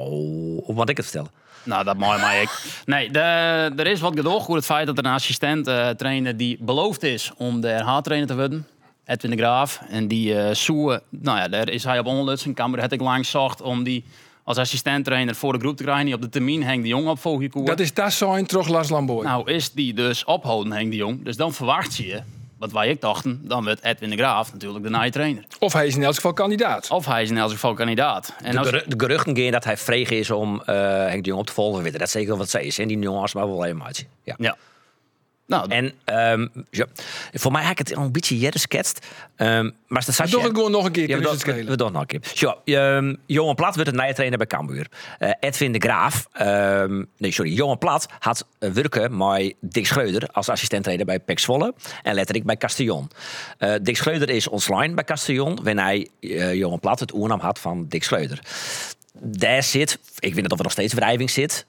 Speaker 4: Oh, of wat ik het vertellen.
Speaker 2: Nou, dat mooi maar ik. Nee, de, er is wat gedoog over het feit dat er een assistent uh, trainer die beloofd is om de H-trainer te worden. Edwin de Graaf. En die uh, Soe, nou ja, daar is hij op onlutsen. Cambuur had ik lang zocht om die als assistent-trainer voor de groep te krijgen. Die op de termijn Henk de Jong opvolgen koer.
Speaker 3: Dat is dat zijn terug Lars Lamboy.
Speaker 2: Nou is die dus ophouden Henk de Jong. Dus dan verwacht je, wat wij ik dachten, dan werd Edwin de Graaf natuurlijk de nieuwe trainer.
Speaker 3: Of hij is in elk geval kandidaat.
Speaker 2: Of hij is in elk geval kandidaat. En
Speaker 4: De,
Speaker 2: als...
Speaker 4: geru- de geruchten gaan dat hij vreeg is om uh, Henk de Jong op te volgen. We weten dat zeker wat zij is. En die jongens maar wel helemaal uit. Ja.
Speaker 2: Ja. Nou,
Speaker 4: En um, ja, voor mij heb ik het al een beetje jaren sketst. Um, maar dat
Speaker 3: Doe het gewoon nog een keer.
Speaker 4: Ja, we,
Speaker 3: Ja,
Speaker 4: doen, we, we doen nog een keer. Zo, um, Johan Plat wordt het nieuwe trainer bij Cambuur. Uh, Edwin de Graaf, um, nee sorry, Johan Plat had uh, werken met Dick Schreuder als assistent-trainer bij P E C Zwolle en letterlijk bij Castellon. Uh, Dick Schreuder is online bij Castellon, wanneer hij uh, Johan Plat het oernam had van Dick Schreuder. Daar zit, ik weet niet of er nog steeds wrijving zit.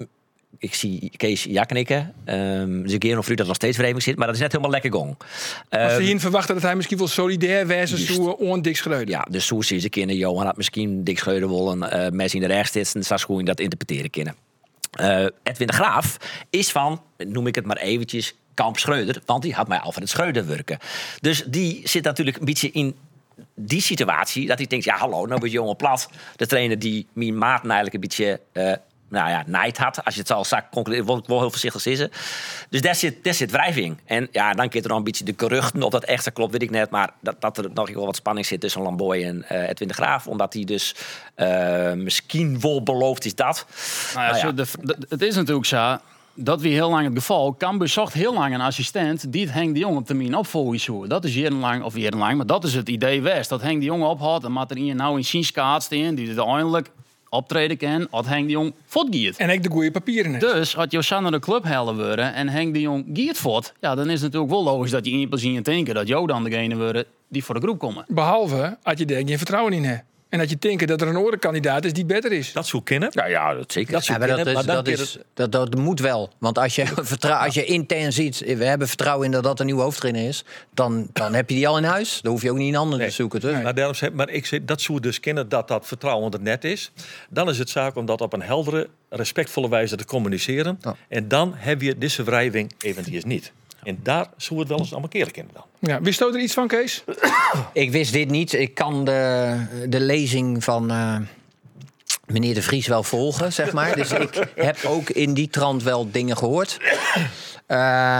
Speaker 4: Ik zie Kees ja knikken. Um, dus ik keer of u dat nog steeds wrijving zit, maar dat is net helemaal lekker gong.
Speaker 3: Als
Speaker 4: Um,
Speaker 3: ze hier verwachten dat hij misschien wel solidair wezen zou on Dick Schreuder.
Speaker 4: Ja, dus zo zie ze kennen. Johan had misschien Dick Schreuder willen uh, mensen in de rechts zitten. En zou gewoon dat interpreteren kunnen. Uh, Edwin de Graaf is van, noem ik het maar eventjes, kamp Schreuder. Want die had mij Alfred Schreuder werken. Dus die zit natuurlijk een beetje in die situatie. Dat hij denkt, ja hallo, nou wordt Johan Plat. De trainer die mijn maat eigenlijk een beetje... Uh, nou ja, nijd had. Als je het zal zak concluderen, wil ik wel heel voorzichtig zitten. Dus daar zit, daar zit wrijving. En ja, dan kun je er nog een beetje de geruchten, of dat echt klopt, weet ik net. Maar dat, dat er nog wel wat spanning zit tussen Lamboy en uh, Edwin de Graaf. Omdat hij dus uh, misschien wel beloofd is dat.
Speaker 2: Nou ja,
Speaker 4: Nou ja.
Speaker 2: zo, de, de, het is natuurlijk zo. Dat was heel lang het geval. Cambuur zocht heel lang een assistent die het Henk de Jong op termijn opvolgen zou. Dat is jarenlang, of jarenlang, maar dat is het idee geweest. Dat Henk de Jong ophoudt en maar er hier nou in zijn kaart staan die uiteindelijk optreden kan, had Henk de Jong voortgiet.
Speaker 3: En ik de goede papieren heeft.
Speaker 2: Dus had Josanna de club hellen worden en Henk de Jong giet voort, ja, dan is het natuurlijk wel logisch dat je in plezier denken dat jou dan degene worden die voor de groep komen.
Speaker 3: Behalve als je denkt je vertrouwen in hebt. En dat je denkt dat er een andere kandidaat is die beter is.
Speaker 6: Dat zou kennen.
Speaker 4: Ja, ja, dat zeker.
Speaker 6: Dat
Speaker 7: Ja,
Speaker 6: zou
Speaker 7: maar dat,
Speaker 6: kennen.
Speaker 7: is,
Speaker 6: Maar dan
Speaker 7: dat,
Speaker 6: keer
Speaker 7: is,
Speaker 6: het-
Speaker 7: dat, dat moet wel. Want als je, vertrou- als je intern ziet, we hebben vertrouwen in dat dat een nieuwe hoofdtrainer is, dan, dan heb je die al in huis. Dan hoef je ook niet een ander
Speaker 6: Nee.
Speaker 7: te zoeken. Toch?
Speaker 6: Maar, daarom zeg, maar ik zeg, dat zou dus kennen dat dat vertrouwen er net is. Dan is het zaak om dat op een heldere, respectvolle wijze te communiceren.
Speaker 7: Ja.
Speaker 6: En dan heb je deze wrijving eventueel niet. En daar zou het wel eens allemaal keren kunnen dan.
Speaker 3: Ja, wist je er iets van, Kees?
Speaker 7: Ik wist dit niet. Ik kan de, de lezing van uh, meneer De Vries wel volgen, zeg maar. Dus ik heb ook in die trant wel dingen gehoord. Uh,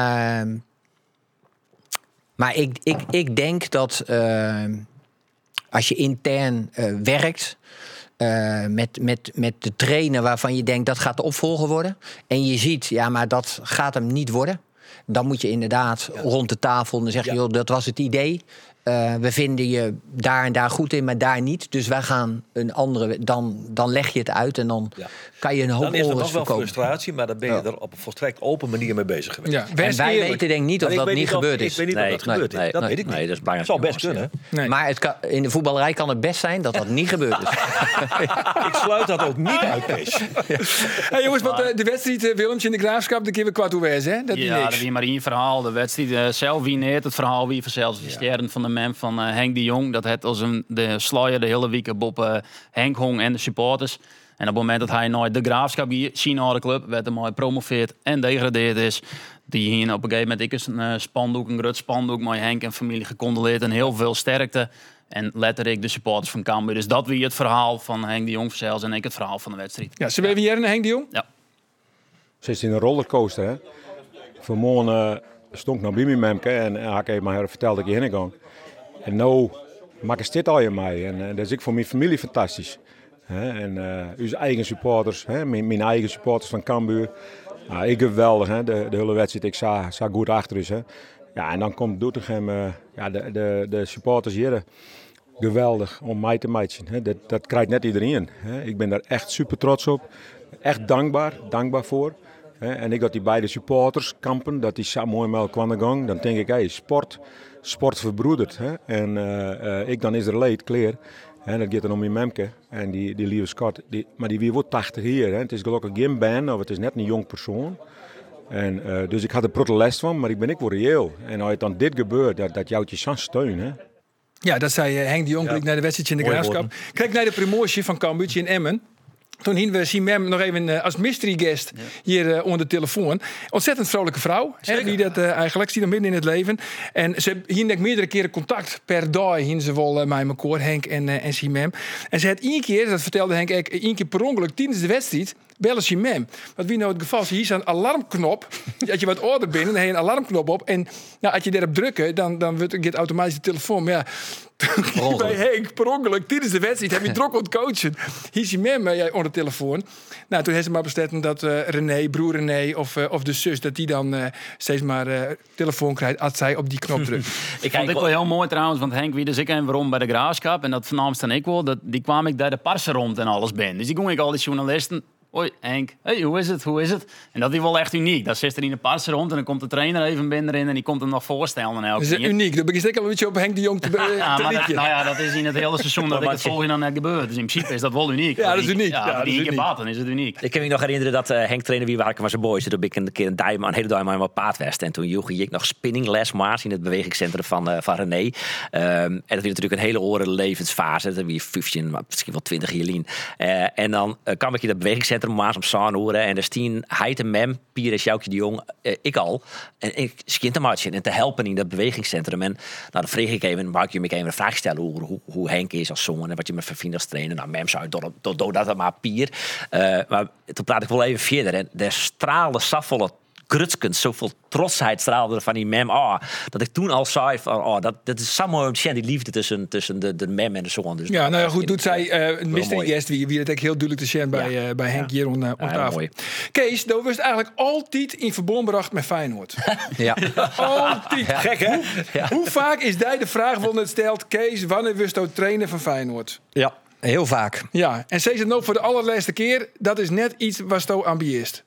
Speaker 7: maar ik, ik, ik denk dat uh, als je intern uh, werkt, Uh, met, met, met de trainer waarvan je denkt dat gaat de opvolger worden, en je ziet, ja, maar dat gaat hem niet worden, dan moet je inderdaad ja. rond de tafel en zeggen,
Speaker 6: Ja.
Speaker 7: joh, dat was het idee. Uh, we vinden je daar en daar goed in, maar daar niet. Dus wij gaan een andere. Dan, dan leg je het uit en dan
Speaker 6: Ja.
Speaker 7: kan je een hoop
Speaker 6: Dan is er
Speaker 7: oren
Speaker 6: nog wel
Speaker 7: verkopen.
Speaker 6: frustratie, maar dan ben je
Speaker 7: Ja.
Speaker 6: er op een volstrekt open manier mee bezig geweest.
Speaker 3: Ja,
Speaker 7: En
Speaker 3: wees
Speaker 7: wij
Speaker 3: eerlijk.
Speaker 7: weten denk ik niet of
Speaker 6: Maar ik
Speaker 7: dat
Speaker 6: weet
Speaker 7: niet
Speaker 6: niet of-
Speaker 7: gebeurd
Speaker 6: Ik
Speaker 7: is.
Speaker 6: weet niet
Speaker 4: Nee,
Speaker 6: of dat
Speaker 4: nee,
Speaker 6: gebeurd is.
Speaker 4: nee,
Speaker 6: dat
Speaker 4: nee,
Speaker 6: weet ik niet.
Speaker 4: nee, dat is belangrijk.
Speaker 6: Het zou best
Speaker 4: jongens,
Speaker 6: kunnen.
Speaker 3: Nee.
Speaker 7: Maar het kan, in de voetballerij kan het best zijn dat dat niet gebeurd is.
Speaker 6: Ik sluit dat ook niet uit, Kees.
Speaker 3: Hey, jongens, wat, uh, de wedstrijd uh, Willemtje in de Graafschap, de keer we kwart hoe hè? Dat is
Speaker 2: Ja, dat
Speaker 3: niks.
Speaker 2: is maar één verhaal. De wedstrijd uh, zelf wie neert. Het verhaal wie vanzelfs de sterren van de man van uh, Henk de Jong. Dat het als een de sluier de hele week op uh, Henk hong en de supporters. En op het moment dat hij nooit de Graafschap zien naar de club, werd hij mooi promoveerd en degradeerd is. Die hier op een gegeven moment ik is een uh, spandoek, een groot spandoek, met Henk en familie gecondoleerd en heel veel sterkte. En letterlijk de supporters van Cambuur. Dus dat wie het verhaal van Henk de Jong zelfs en ik het verhaal van de wedstrijd.
Speaker 3: Ja, ze hebben hier een Henk de Jong.
Speaker 2: Ja.
Speaker 8: Ze is in een rollercoaster, hè. Vanmorgen uh, stond ik naar bij mijn memke en uh, ik heb maar verteld dat ik heen ging. En nu maak ik dit al in mij. En uh, dat is ik voor mijn familie fantastisch. Hè? En uh, onze eigen supporters, hè? Mijn, mijn eigen supporters van Cambuur. Uh, ik geweldig, hè? De, de hele wedstrijd, ik zag, zag goed achter is. Hè? Ja, en dan komt Doetinchem, uh, ja, de, de, de supporters hier. Geweldig om mij te matchen. Hè? Dat, dat krijgt net iedereen. Hè? Ik ben daar echt super trots op. Echt dankbaar, dankbaar voor. Hè? En ik dat die beide supporters kampen, dat die samen mooi met elkaar aan de gang. Dan denk ik, hey, sport, sport verbroedert. Hè? En uh, uh, ik dan is er leed, kleer. En dat gaat dan om mijn memke. En die, die lieve Scott, die, maar die weer wordt tachtig hier. Hè? Het is gelukkig geen band, of het is net een jong persoon. En, uh, dus ik had er protte les van, maar ik ben ik wel reëel. En als het dan dit gebeurt, dat, dat jouwt je zo'n steun. Hè?
Speaker 3: Ja, dat zei uh, Henk de Jong,
Speaker 6: Ja.
Speaker 3: ja. naar de wedstrijd in de
Speaker 6: Mooi
Speaker 3: Graafschap. Kijk naar de promotie van Cambuurtje in Emmen. Toen hingen we Simem nog even uh, als mystery guest ja. hier uh, onder de telefoon. Ontzettend vrolijke vrouw. Hè, wie dat uh, eigenlijk, zie dan midden in het leven. En ze hielden meerdere keren contact per dag. Hielden ze wel uh, met elkaar, Henk en, uh, en Simem. En ze had één keer, dat vertelde Henk, één keer per ongeluk tijdens de wedstrijd. Bellen Simem. Want wie nou het geval is, hier is een alarmknop. Als je wat ouder bent, dan heb je een alarmknop op. En nou, als je daarop drukt, dan, dan wordt automatisch de telefoon. Maar ja, bij Henk, per ongeluk, tijdens de wedstrijd, heb je druk ontcoachen. Hier is Simem uh, onder de telefoon. Nou, toen heeft ze maar besloten dat uh, René, broer René of, uh, of de zus, dat die dan uh, steeds maar uh, telefoon krijgt als zij op die knop drukt.
Speaker 2: Ik vond het wel heel mooi trouwens, want Henk wie dus ik en waarom bij de Graafschap. En dat vernaamste dan ik wel, dat, die kwam ik daar de parsen rond en alles ben. Dus die ging ik al die journalisten. Hoi Henk, hey, hoe is het, hoe is het? En dat is wel echt uniek. Dat zit er in de parsen rond en dan komt de trainer even binnen erin en die komt hem nog voorstellen. En
Speaker 3: dat is uniek, dan begin ik al een beetje op Henk de Jong te,
Speaker 2: ja,
Speaker 3: te
Speaker 2: maar dat, nou ja, dat is in het hele seizoen dat ik het volg dan net gebeurt. Dus in principe is dat wel uniek.
Speaker 3: Ja, dat is uniek.
Speaker 2: Ja,
Speaker 3: ja, dat
Speaker 2: die
Speaker 3: is
Speaker 2: keer
Speaker 3: uniek.
Speaker 2: baten is het uniek.
Speaker 4: Ik kan me nog herinneren dat uh, Henk trainer wie waren was zijn boys. Toen heb ik een keer een, duim, een hele duim aan mijn paard west. En toen joeg ik nog spinningles maas in het bewegingscentrum van, uh, van René. Um, en dat was natuurlijk een hele oren levensfase. Dat wie vijftien, misschien wel twintig jaar lien. Uh, en dan uh, kwam ik in dat bewegingscentrum maas om Saan en er stien hij en mem, Pier en Sjoukje de Jong, uh, ik al. En ik skint te matchen en te helpen in dat bewegingscentrum. En nou, dan vreeg ik even, maak je me even een vraag stellen hoe, hoe, hoe Henk is als zoon en wat je me vindt als trainer. Nou, mem zou door, door, door dat maar Pier. Uh, maar toen praat ik wel even verder en de straalde safvolle grutskens, zoveel trotsheid straalde er van die mem. Oh, dat ik toen al zei van, oh, dat, dat is samen die liefde tussen, tussen de, de mem en de zoon. Dus
Speaker 3: ja, nou ja, goed, doet zij uh, een mystery guest, wie, wie het ook heel duidelijk te zien bij, ja. uh, bij Henk ja. hier on, uh, on ja, tafel. Kees, dat was eigenlijk altijd in verband gebracht met Feyenoord.
Speaker 4: Ja.
Speaker 3: Altijd.
Speaker 4: Ja.
Speaker 3: Gek, hè? Ja. Hoe vaak is jij de vraag van het stelt, Kees, wanneer was je trainer van Feyenoord?
Speaker 7: Ja, heel vaak.
Speaker 3: Ja, en zeg het nou voor de allerlaatste keer, dat is net iets wat je ambieert.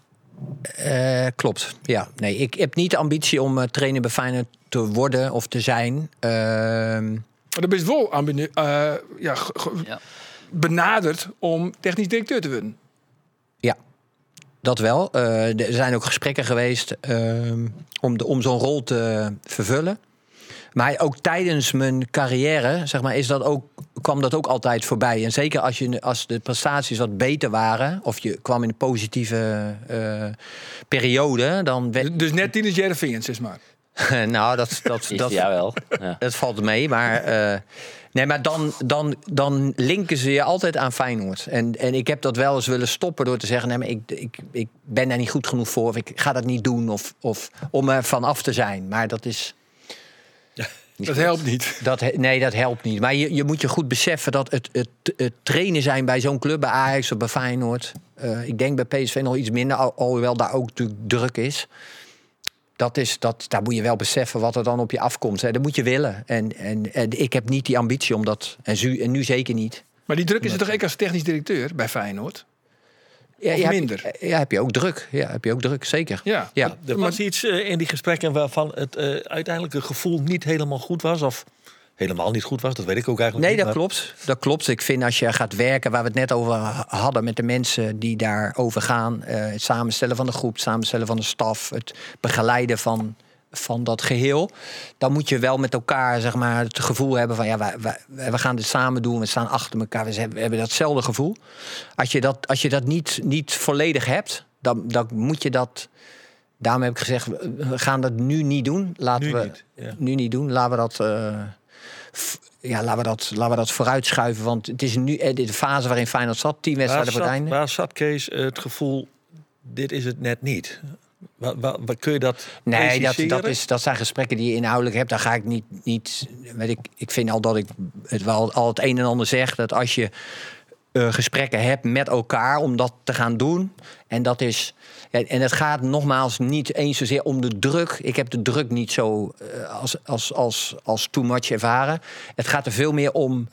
Speaker 7: Uh, klopt, ja. Nee, ik heb niet de ambitie om uh, trainer bij Feyenoord te worden of te zijn. Uh,
Speaker 3: maar dat is wel ambi- uh, ja, g- g- ja. benaderd om technisch directeur te worden.
Speaker 7: Ja, dat wel. Uh, er zijn ook gesprekken geweest uh, om, de, om zo'n rol te vervullen. Maar ook tijdens mijn carrière, zeg maar, is dat ook, kwam dat ook altijd voorbij. En zeker als, je, als de prestaties wat beter waren, of je kwam in een positieve uh, periode, dan werd...
Speaker 3: Dus net tijdens Jereveen, zeg maar.
Speaker 7: nou, dat, dat, dat,
Speaker 4: ja, wel. Ja.
Speaker 7: dat valt mee, maar... Uh, nee, maar dan, dan, dan linken ze je altijd aan Feyenoord. En, en ik heb dat wel eens willen stoppen door te zeggen... nee, maar ik, ik, ik ben daar niet goed genoeg voor, of ik ga dat niet doen, of, of om er vanaf te zijn. Maar dat is...
Speaker 3: Ja, dat helpt niet.
Speaker 7: Dat, nee, dat helpt niet. Maar je, je moet je goed beseffen dat het, het, het trainen zijn bij zo'n club, bij Ajax of bij Feyenoord... Uh, ik denk bij P S V nog iets minder, al, alhoewel daar ook natuurlijk druk is... Dat is, dat, daar moet je wel beseffen wat er dan op je afkomt. Hè. Dat moet je willen. En, en, en ik heb niet die ambitie om dat... En, zu, en nu zeker niet.
Speaker 3: Maar die druk is er toch ook als technisch directeur bij Feyenoord?
Speaker 7: Ja,
Speaker 3: of
Speaker 7: ja,
Speaker 3: minder?
Speaker 7: Heb, ja, heb je ook druk. Ja, heb je ook druk, zeker.
Speaker 3: Ja.
Speaker 7: Ja.
Speaker 6: Er was iets uh, in die gesprekken waarvan het uh, uiteindelijk het gevoel niet helemaal goed was... of helemaal niet goed was, dat weet ik ook eigenlijk
Speaker 7: nee,
Speaker 6: niet.
Speaker 7: Nee, dat
Speaker 6: maar...
Speaker 7: klopt. Dat klopt. Ik vind als je gaat werken, waar we het net over hadden... met de mensen die daarover gaan... Uh, het samenstellen van de groep, het samenstellen van de staf... het begeleiden van... van dat geheel, dan moet je wel met elkaar zeg maar, het gevoel hebben van... ja, wij, wij, we gaan dit samen doen, we staan achter elkaar... we hebben, we hebben datzelfde gevoel. Als je dat, als je dat niet, niet volledig hebt, dan, dan moet je dat... Daarom heb ik gezegd, we gaan dat nu niet doen. Laten
Speaker 6: nu
Speaker 7: we
Speaker 6: niet, ja.
Speaker 7: nu niet doen. Laten we dat... Uh, f- ja, laten we dat, laten we dat vooruitschuiven. Want het is nu de fase waarin Feyenoord zat. tien wedstrijden voor het einde.
Speaker 6: Waar zat, Kees, het gevoel, dit is het net niet... Waar, waar, waar kun je dat
Speaker 7: Nee, dat, dat, is, dat zijn gesprekken die je inhoudelijk hebt. Daar ga ik niet... niet weet ik, ik vind al dat ik het wel al het een en ander zeg. Dat als je uh, gesprekken hebt met elkaar om dat te gaan doen... en dat is... Ja, en het gaat nogmaals niet eens zozeer om de druk. Ik heb de druk niet zo uh, als, als, als, als too much ervaren. Het gaat er veel meer om...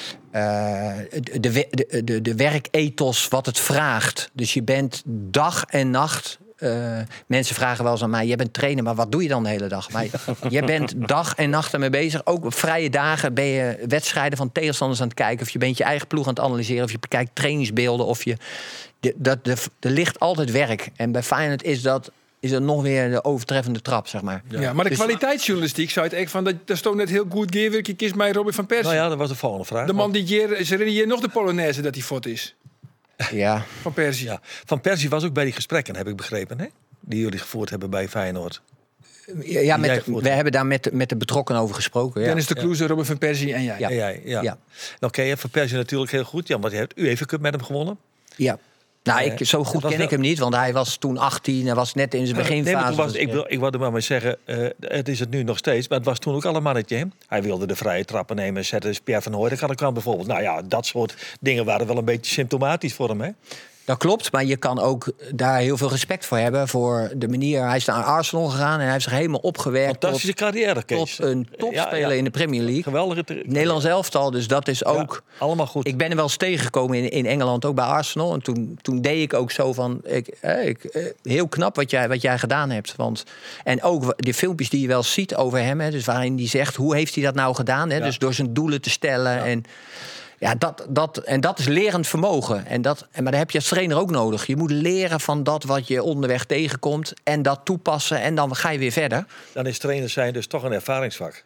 Speaker 7: Uh, de, de, de, de werkethos wat het vraagt. Dus je bent dag en nacht... Uh, mensen vragen wel eens aan mij, jij bent trainer, maar wat doe je dan de hele dag? Maar je bent dag en nacht ermee bezig. Ook op vrije dagen ben je wedstrijden van tegenstanders aan het kijken... of je bent je eigen ploeg aan het analyseren... of je bekijkt trainingsbeelden. Of je, de, dat, de, er ligt altijd werk. En bij Feyenoord is dat, is dat nog weer de overtreffende trap, zeg maar.
Speaker 3: Ja, ja maar de dus, kwaliteitsjournalistiek zou het echt van... dat, daar stond net heel goed gewerkt. Je kiest mij Robin van Persie.
Speaker 6: Nou ja, dat was de volgende vraag.
Speaker 3: De man die hier, ze rennen hier nog de Polonaise dat hij fort is.
Speaker 7: Ja.
Speaker 3: Van Persie.
Speaker 6: Ja. Van Persie was ook bij die gesprekken, heb ik begrepen, hè? Die jullie gevoerd hebben bij Feyenoord.
Speaker 7: Ja, ja,
Speaker 6: Die jij
Speaker 7: met,
Speaker 6: voert.
Speaker 7: we hebben daar met, met de betrokkenen over gesproken. Ja.
Speaker 3: Dennis de Kloeze, Robin van Persie en jij.
Speaker 7: Ja.
Speaker 6: Ja, ja, ja.
Speaker 7: Ja.
Speaker 6: Nou, ken je Van Persie natuurlijk heel goed. Ja, want je hebt U E F A Cup met hem gewonnen.
Speaker 7: Ja. Nou, ik, zo
Speaker 6: dat
Speaker 7: goed
Speaker 6: was
Speaker 7: ken
Speaker 6: wel-
Speaker 7: ik hem niet, want hij was toen achttien. Hij was net in zijn
Speaker 6: Nee, maar
Speaker 7: beginfase.
Speaker 6: toen was,
Speaker 7: Dus,
Speaker 6: ik, wil, ik wilde maar maar zeggen, uh, het is het nu nog steeds. Maar het was toen ook al een mannetje. Hè? Hij wilde de vrije trappen nemen, zetten. Dus Pierre van Hooydonk kwam bijvoorbeeld. Nou ja, dat soort dingen waren wel een beetje symptomatisch voor hem. Hè?
Speaker 7: Dat klopt, maar je kan ook daar heel veel respect voor hebben. Voor de manier, hij is naar Arsenal gegaan en hij heeft zich helemaal opgewerkt
Speaker 6: Fantastische
Speaker 7: tot,
Speaker 6: carrière, Kees.
Speaker 7: tot een topspeler
Speaker 6: Ja, ja.
Speaker 7: in de Premier League.
Speaker 6: Geweldige... ter-
Speaker 7: Nederlands elftal, dus dat is ook...
Speaker 6: Ja, allemaal goed.
Speaker 7: Ik ben er wel eens tegengekomen in, in Engeland, ook bij Arsenal. En toen, toen deed ik ook zo van... Ik, eh, ik, eh, heel knap wat jij, wat jij gedaan hebt. Want, en ook die filmpjes die je wel ziet over hem. Hè, dus waarin hij zegt, hoe heeft hij dat nou gedaan? Hè?
Speaker 6: Ja.
Speaker 7: Dus door zijn doelen te stellen. Ja. En, ja, dat, dat, en dat is lerend vermogen. En dat, en, maar dat heb je als trainer ook nodig. Je moet leren van dat wat je onderweg tegenkomt. En dat toepassen. En dan ga je weer verder.
Speaker 6: Dan is trainer zijn dus toch een ervaringsvak.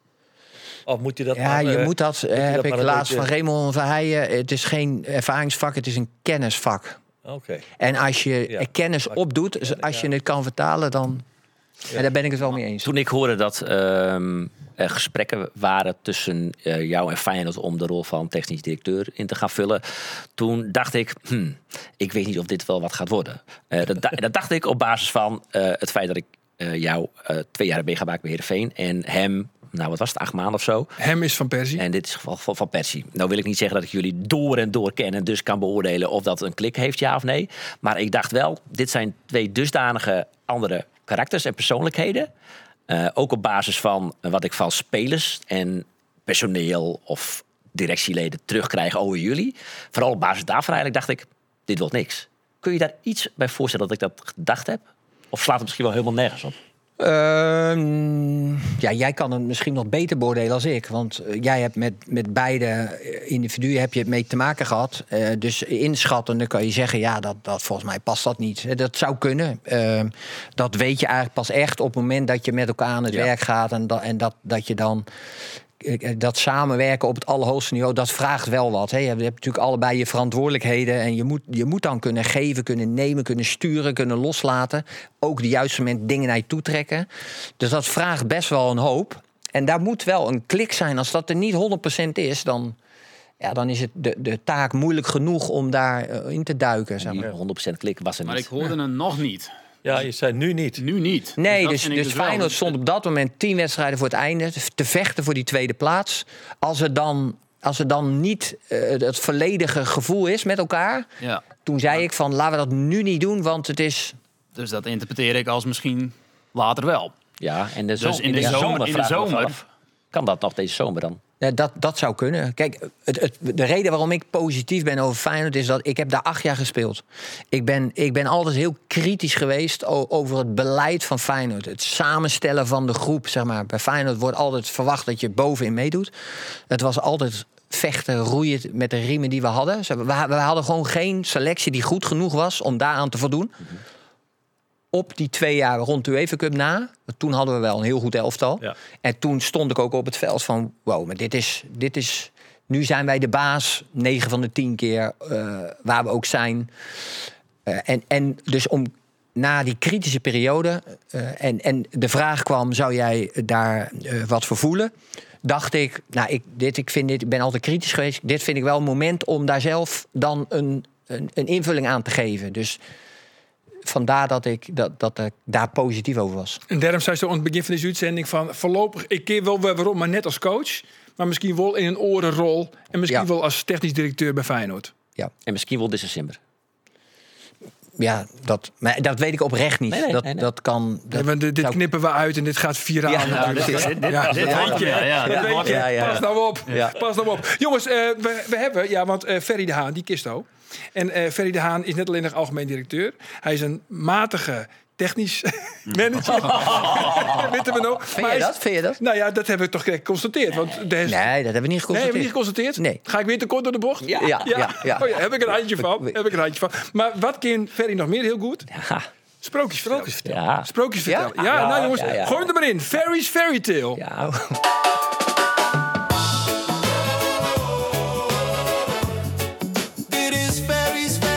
Speaker 6: Of moet je dat
Speaker 7: Ja,
Speaker 6: maar,
Speaker 7: je
Speaker 6: uh,
Speaker 7: moet dat,
Speaker 6: je
Speaker 7: heb
Speaker 6: dat
Speaker 7: ik
Speaker 6: maar een
Speaker 7: laatst
Speaker 6: beetje-
Speaker 7: van Raymond Verheijen. Het is geen ervaringsvak, het is een kennisvak.
Speaker 6: Oké.
Speaker 7: En als je
Speaker 6: Ja.
Speaker 7: er kennis opdoet, dus als je het kan vertalen, dan... En daar ben ik het wel mee eens.
Speaker 4: Toen ik hoorde dat ehm, er gesprekken waren tussen eh, jou en Feyenoord om de rol van technisch directeur in te gaan vullen, toen dacht ik, hmm, ik weet niet of dit wel wat gaat worden. Eh, dat, da- dat dacht ik op basis van eh, het feit dat ik eh, jou eh, twee jaar heb meegemaakt bij Heerenveen en hem, nou wat was het, acht maanden of zo.
Speaker 3: Hem is van Persie.
Speaker 4: En dit is geval van, van Persie. Nou wil ik niet zeggen dat ik jullie door en door ken en dus kan beoordelen of dat een klik heeft, ja of nee. Maar ik dacht wel, dit zijn twee dusdanige andere karakters en persoonlijkheden. Uh, ook op basis van uh, wat ik van spelers en personeel of directieleden terugkrijg over jullie. Vooral op basis daarvan eigenlijk dacht ik, dit wordt niks. Kun je daar iets bij voorstellen dat ik dat gedacht heb? Of slaat het misschien wel helemaal nergens op?
Speaker 7: Ehm, ja, jij kan het misschien nog beter beoordelen als ik. Want uh, jij hebt met, met beide individuen heb je het mee te maken gehad. Uh, dus inschatten, dan kan je zeggen, ja, dat, dat volgens mij past dat niet. Dat zou kunnen. Uh, dat weet je eigenlijk pas echt op het moment dat je met elkaar aan het
Speaker 4: Ja.
Speaker 7: werk gaat. En, da, en dat, dat je dan... Dat samenwerken op het allerhoogste niveau, dat vraagt wel wat. Hè. Je hebt natuurlijk allebei je verantwoordelijkheden. En je moet, je moet dan kunnen geven, kunnen nemen, kunnen sturen, kunnen loslaten. Ook de juiste moment dingen naar je toe trekken. Dus dat vraagt best wel een hoop. En daar moet wel een klik zijn. Als dat er niet honderd procent is, dan, ja, dan is het de, de taak moeilijk genoeg om daarin in te duiken. Zeg
Speaker 4: Die
Speaker 7: maar.
Speaker 4: honderd procent klik was er
Speaker 2: Maar
Speaker 4: niet.
Speaker 2: ik hoorde hem nog niet.
Speaker 6: Ja, je zei nu niet.
Speaker 2: Nu niet.
Speaker 7: Nee,
Speaker 2: dat
Speaker 7: dus,
Speaker 2: vind ik
Speaker 7: dus
Speaker 2: wel.
Speaker 7: Feyenoord stond op dat moment tien wedstrijden voor het einde te vechten voor die tweede plaats. Als er dan, als er dan niet uh, het volledige gevoel is met elkaar,
Speaker 2: Ja.
Speaker 7: toen zei ik van laten we dat nu niet doen, want het is...
Speaker 2: Dus dat interpreteer ik als misschien later wel.
Speaker 4: Ja, en de,
Speaker 2: Dus
Speaker 4: zo-
Speaker 2: in de zomer- in de
Speaker 4: vraag ik me
Speaker 2: zomer-
Speaker 4: af, kan dat nog deze zomer dan?
Speaker 7: Ja, dat, dat zou kunnen. Kijk, het, het, de reden waarom ik positief ben over Feyenoord is dat ik heb daar acht jaar gespeeld. Ik ben, ik ben altijd heel kritisch geweest o- over het beleid van Feyenoord. Het samenstellen van de groep, zeg maar. Bij Feyenoord wordt altijd verwacht dat je bovenin meedoet. Het was altijd vechten, roeien met de riemen die we hadden. We, we hadden gewoon geen selectie die goed genoeg was om daaraan te voldoen. Mm-hmm. Op die twee jaar rond de UEFA Cup na, toen hadden we wel een heel goed elftal.
Speaker 6: Ja.
Speaker 7: En toen stond ik ook op het veld van, wow, maar dit is, dit is, nu zijn wij de baas, negen van de tien keer, uh, waar we ook zijn. Uh, en, en dus om na die kritische periode, uh, en, en de vraag kwam, zou jij daar uh, wat voor voelen? Dacht ik, nou, ik, dit, ik, vind dit, ik ben altijd kritisch geweest. Dit vind ik wel een moment om daar zelf dan een, een, een invulling aan te geven. Dus vandaar dat ik, dat, dat ik daar positief over was.
Speaker 3: En daarom zei ze aan het begin van deze uitzending van voorlopig, ik keer wel weer waarom, maar net als coach. Maar misschien wel in een orenrol. En misschien
Speaker 7: Ja.
Speaker 3: wel als technisch directeur bij Feyenoord.
Speaker 7: Ja,
Speaker 4: En misschien wel dit december.
Speaker 7: ja dat, maar dat weet ik oprecht niet.
Speaker 4: Nee, nee,
Speaker 7: dat,
Speaker 4: nee, nee.
Speaker 7: dat kan. Dat
Speaker 3: Ja, want dit dit
Speaker 7: zou-
Speaker 3: knippen we uit en dit gaat viraal.
Speaker 7: Ja,
Speaker 3: natuurlijk.
Speaker 7: dit-
Speaker 2: Dit, dit,
Speaker 3: Ja,
Speaker 2: dit
Speaker 3: dat
Speaker 2: hoort
Speaker 3: weet je.
Speaker 2: ja, ja,
Speaker 3: Dat
Speaker 2: dit
Speaker 3: weet
Speaker 2: hoort
Speaker 3: je.
Speaker 7: ja, ja.
Speaker 3: Pas nou op.
Speaker 7: Ja.
Speaker 3: Pas nou op. Jongens, uh, we, we hebben, ja, want uh, Ferry de Haan, die kist ook. En uh, Ferry de Haan is net alleen nog algemeen directeur. Hij is een matige technisch manager. Weten we nog.
Speaker 7: Vind je dat? Vind je dat?
Speaker 3: Nou ja, dat hebben we toch geconstateerd. Want er is...
Speaker 7: Nee, dat hebben we niet
Speaker 3: Nee,
Speaker 7: geconstateerd.
Speaker 3: hebben we niet geconstateerd?
Speaker 7: Nee.
Speaker 3: Ga ik weer te kort door de bocht?
Speaker 7: Ja, ja, ja. ja.
Speaker 3: Oh ja, heb ik een handje van.
Speaker 7: We-
Speaker 3: Heb ik een handje van. Maar wat kan Ferry nog meer heel goed?
Speaker 4: Ja,
Speaker 3: Sprookjes vertellen.
Speaker 4: ja.
Speaker 3: Sprookjes
Speaker 7: Ja?
Speaker 3: vertellen. Ja,
Speaker 4: Ja,
Speaker 3: nou jongens,
Speaker 4: ja, ja.
Speaker 3: gooi hem er maar in. Ferry's Fairy Tale.
Speaker 4: ja.
Speaker 9: Dit is Ferry's Fairy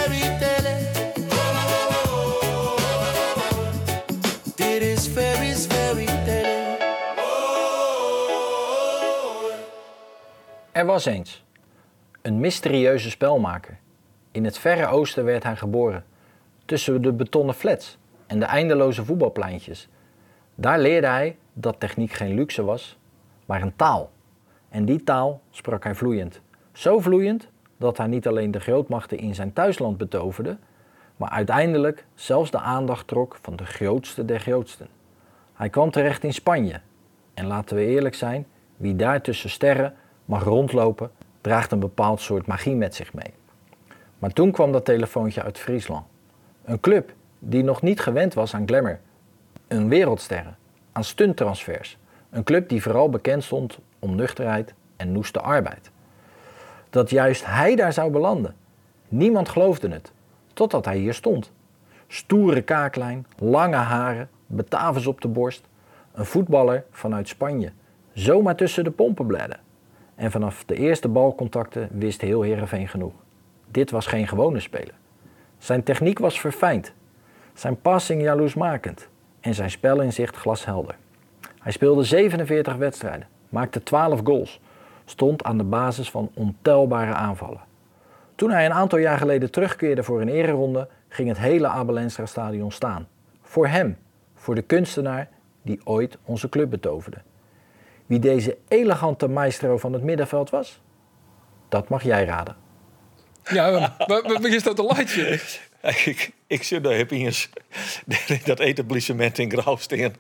Speaker 9: was eens een mysterieuze spelmaker. In het verre oosten werd hij geboren, tussen de betonnen flats en de eindeloze voetbalpleintjes. Daar leerde hij dat techniek geen luxe was, maar een taal. En die taal sprak hij vloeiend. Zo vloeiend dat hij niet alleen de grootmachten in zijn thuisland betoverde, maar uiteindelijk zelfs de aandacht trok van de grootste der grootsten. Hij kwam terecht in Spanje. En laten we eerlijk zijn, wie daar tussen sterren mag rondlopen, draagt een bepaald soort magie met zich mee. Maar toen kwam dat telefoontje uit Friesland. Een club die nog niet gewend was aan glamour. Een wereldsterren, aan stunttransfers. Een club die vooral bekend stond om nuchterheid en noeste arbeid. Dat juist hij daar zou belanden. Niemand geloofde het, totdat hij hier stond. Stoere kaaklijn, lange haren, Batavus op de borst. Een voetballer vanuit Spanje, zomaar tussen de pompen bladden. En vanaf de eerste balcontacten wist heel Heerenveen genoeg. Dit was geen gewone speler. Zijn techniek was verfijnd, zijn passing jaloersmakend en zijn spelinzicht glashelder. Hij speelde zevenenveertig wedstrijden, maakte twaalf goals, stond aan de basis van ontelbare aanvallen. Toen hij een aantal jaar geleden terugkeerde voor een ereronde, ging het hele Abel Enstra stadion staan. Voor hem, voor de kunstenaar die ooit onze club betoverde. Wie deze elegante maestro van het middenveld was? Dat mag jij raden.
Speaker 3: Ja, wat is dat een latje?
Speaker 6: Ik, ik zit daar heb eens dat etablissement in Grauwsteen.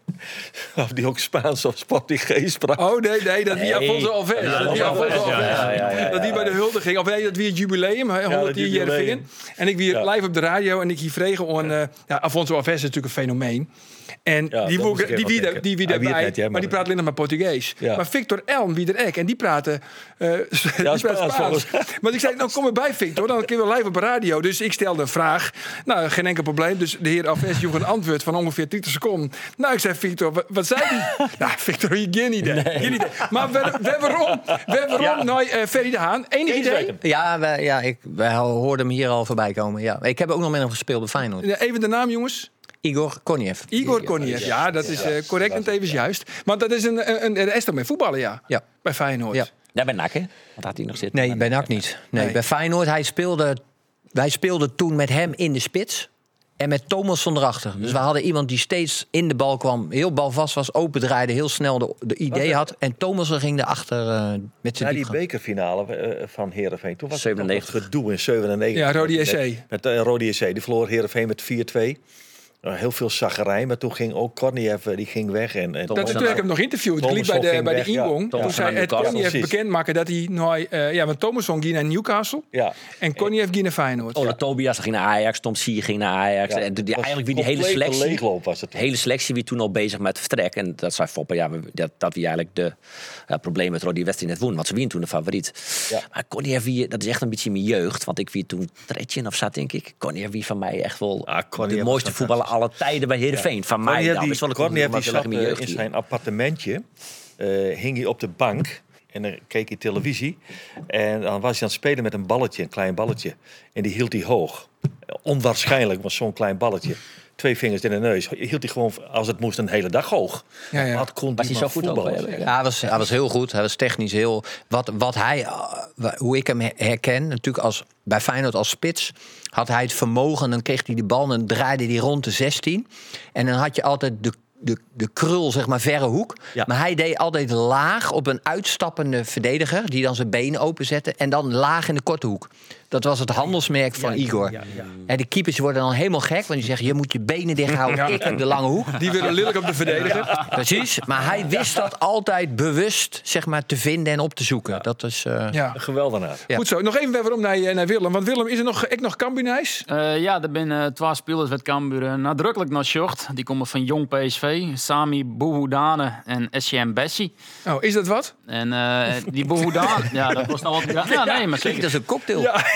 Speaker 6: Of die ook Spaans of Portugees sprak.
Speaker 3: Oh nee, nee, dat wie
Speaker 4: Nee.
Speaker 3: Afonso Alves.
Speaker 4: Ja,
Speaker 3: Dat wie
Speaker 4: ja,
Speaker 3: Afonso
Speaker 4: ja,
Speaker 3: Alves.
Speaker 4: ja, ja, ja,
Speaker 3: Dat die bij de huldiging. Of nee, dat wie het jubileum, hè, honderd
Speaker 6: dat
Speaker 3: jaar
Speaker 6: jubileum.
Speaker 3: Heerenveen. En ik wie
Speaker 6: Ja.
Speaker 3: live op de radio en ik hier vregen aan uh, ja, Afonso Alves is natuurlijk een fenomeen. En
Speaker 6: Ja,
Speaker 3: die,
Speaker 6: dat
Speaker 3: woe-
Speaker 6: moest ik
Speaker 3: die,
Speaker 6: even
Speaker 3: wie,
Speaker 6: denken.
Speaker 3: die wie
Speaker 6: Hij
Speaker 3: daarbij,
Speaker 6: weet net, ja,
Speaker 3: maar
Speaker 6: maar-
Speaker 3: die praat alleen nog maar Portugees.
Speaker 6: Ja.
Speaker 3: Maar Victor Elm, wie er ook, en die praten uh, die praat
Speaker 6: Spaans,
Speaker 3: Spaans.
Speaker 6: volgens-
Speaker 3: Maar ik zei, nou kom erbij Victor, dan kunnen we live op de radio. Dus ik stelde een vraag. Nou, geen enkel probleem. Dus de heer Alves joeg een antwoord van ongeveer twintig seconden. Nou, ik zei, Victor, wat, wat zei hij? Nou, Victor, je geen idee. Geen idee. Maar we, we waarom? We waarom?
Speaker 7: Ja.
Speaker 3: Nou, uh, Ferry de Haan, enig
Speaker 6: Kees
Speaker 3: idee?
Speaker 6: weet hem.
Speaker 7: Ja, wij, ja ik, wij hoorden hem hier al voorbij komen. Ja. Ik heb ook nog met hem gespeeld bij Feyenoord.
Speaker 3: Ja, even de naam, jongens.
Speaker 7: Igor Koniev.
Speaker 3: Igor Koniev. Ja, dat is uh, correct en tevens juist. Maar dat is een, een, een, een is toch met voetballen, ja?
Speaker 7: Ja.
Speaker 3: Bij Feyenoord.
Speaker 7: Ja.
Speaker 4: Ja, bij N A C, hè? Want had hij nog zitten.
Speaker 7: Nee, bij N A C niet. Nee,
Speaker 3: Nee.
Speaker 7: bij Feyenoord. Hij speelde, wij speelden toen met hem in de spits. En met Thomas van erachter. Dus we hadden iemand die steeds in de bal kwam. Heel balvast was, open draaide. Heel snel de, de idee had. En Thomas ging erachter uh, met zijn
Speaker 6: Na die
Speaker 7: diepgang.
Speaker 6: bekerfinale eh, van Heerenveen. Toen was
Speaker 4: zevenennegentig.
Speaker 6: het nog gedoe in zevenennegentig.
Speaker 3: Ja, Rode J C.
Speaker 6: Met, met uh, Rode J C. Die verloor Heerenveen met vier twee. Uh, heel veel zaggerij. Maar toen ging ook Korniev, uh, die ging weg. En, en
Speaker 3: Dat is toen heb ik hem nog interviewd.
Speaker 6: Thomas
Speaker 3: Liep bij de,
Speaker 6: ging
Speaker 3: bij de
Speaker 6: weg, ja.
Speaker 3: ingang.
Speaker 4: Thomas
Speaker 3: Toen zei
Speaker 4: van
Speaker 3: het
Speaker 4: Newcastle,
Speaker 3: Koniev
Speaker 6: precies.
Speaker 3: bekendmaken dat hij... Nou, uh, ja, want Thomasson ging naar Newcastle.
Speaker 6: Ja.
Speaker 3: En Koniev ging naar Feyenoord.
Speaker 4: Ole Tobias ging naar Ajax, Tom Sier ging naar Ajax.
Speaker 6: Ja,
Speaker 4: en die,
Speaker 6: het was
Speaker 4: eigenlijk wie die hele
Speaker 6: complete
Speaker 4: selectie,
Speaker 6: leegloop was het
Speaker 4: de
Speaker 6: toen.
Speaker 4: hele selectie wie toen al bezig met vertrek. En dat zei Foppen, ja, we- dat, dat wie eigenlijk de ja, probleem met die wedstrijd net won. Want ze wien toen de favoriet.
Speaker 6: Ja.
Speaker 4: Maar Koniev, wie, dat is echt een beetje mijn jeugd. Want ik wie toen Tretjen of zat, denk ik. Koniev, wie van mij echt wel
Speaker 6: Ah, Koniev
Speaker 4: de
Speaker 6: was
Speaker 4: mooiste voetballer aller tijden bij Heerenveen. Van mij
Speaker 6: Korniev
Speaker 4: dan.
Speaker 6: die,
Speaker 4: is wel een
Speaker 6: Korniev die
Speaker 4: wat heel erg
Speaker 6: zat
Speaker 4: mijn
Speaker 6: uh,
Speaker 4: jeugd
Speaker 6: in
Speaker 4: hier.
Speaker 6: zijn appartementje. Uh, hing hij op de bank. En dan keek hij televisie. En dan was hij aan het spelen met een balletje, een klein balletje. En die hield hij hoog. Onwaarschijnlijk was zo'n klein balletje. Twee vingers in de neus. Hield hij gewoon, als het moest, een hele dag hoog.
Speaker 3: Ja, ja.
Speaker 6: Wat kon
Speaker 4: Was
Speaker 6: die
Speaker 4: hij
Speaker 6: man
Speaker 4: zo goed ook?
Speaker 6: voetballen,
Speaker 4: hè?
Speaker 6: zeg.
Speaker 7: Ja, hij was, hij was heel goed. Hij was technisch heel... Wat, wat hij, uh, wa- hoe ik hem herken, natuurlijk als, bij Feyenoord als spits... had hij het vermogen, dan kreeg hij die bal... en dan draaide hij rond de zestien. En dan had je altijd de, de, de krul, zeg maar, verre hoek.
Speaker 6: Ja.
Speaker 7: Maar hij deed altijd laag op een uitstappende verdediger... die dan zijn benen openzette. En dan laag in de korte hoek. Dat was het handelsmerk van Igor.
Speaker 6: ja, ja.
Speaker 7: En de keepers worden dan helemaal gek... want die zeggen, je moet je benen dicht houden.
Speaker 3: Ja.
Speaker 7: Ik heb de lange hoek.
Speaker 3: Die willen lelijk op de verdediger.
Speaker 7: Precies, maar hij wist dat altijd bewust zeg maar, te vinden en op te zoeken. Dat is, uh,
Speaker 3: Ja.
Speaker 6: Een geweldenaar.
Speaker 7: Ja.
Speaker 3: Goed zo. Nog even waarom naar, naar Willem. Want Willem, is er nog, ik nog Cambuurneis?
Speaker 2: Eh, ja, er zijn uh, twee spelers met Cambuur uh, nadrukkelijk naar zocht. Die komen van Jong P S V. Sami Bouhoudane en S C M Bessie.
Speaker 3: Oh, is dat wat?
Speaker 2: En uh, die Bouhoudane, ja, dat was nou wat... Ja, nee, maar
Speaker 7: Zeg,
Speaker 2: zeker.
Speaker 7: dat is een cocktail.
Speaker 3: Ja.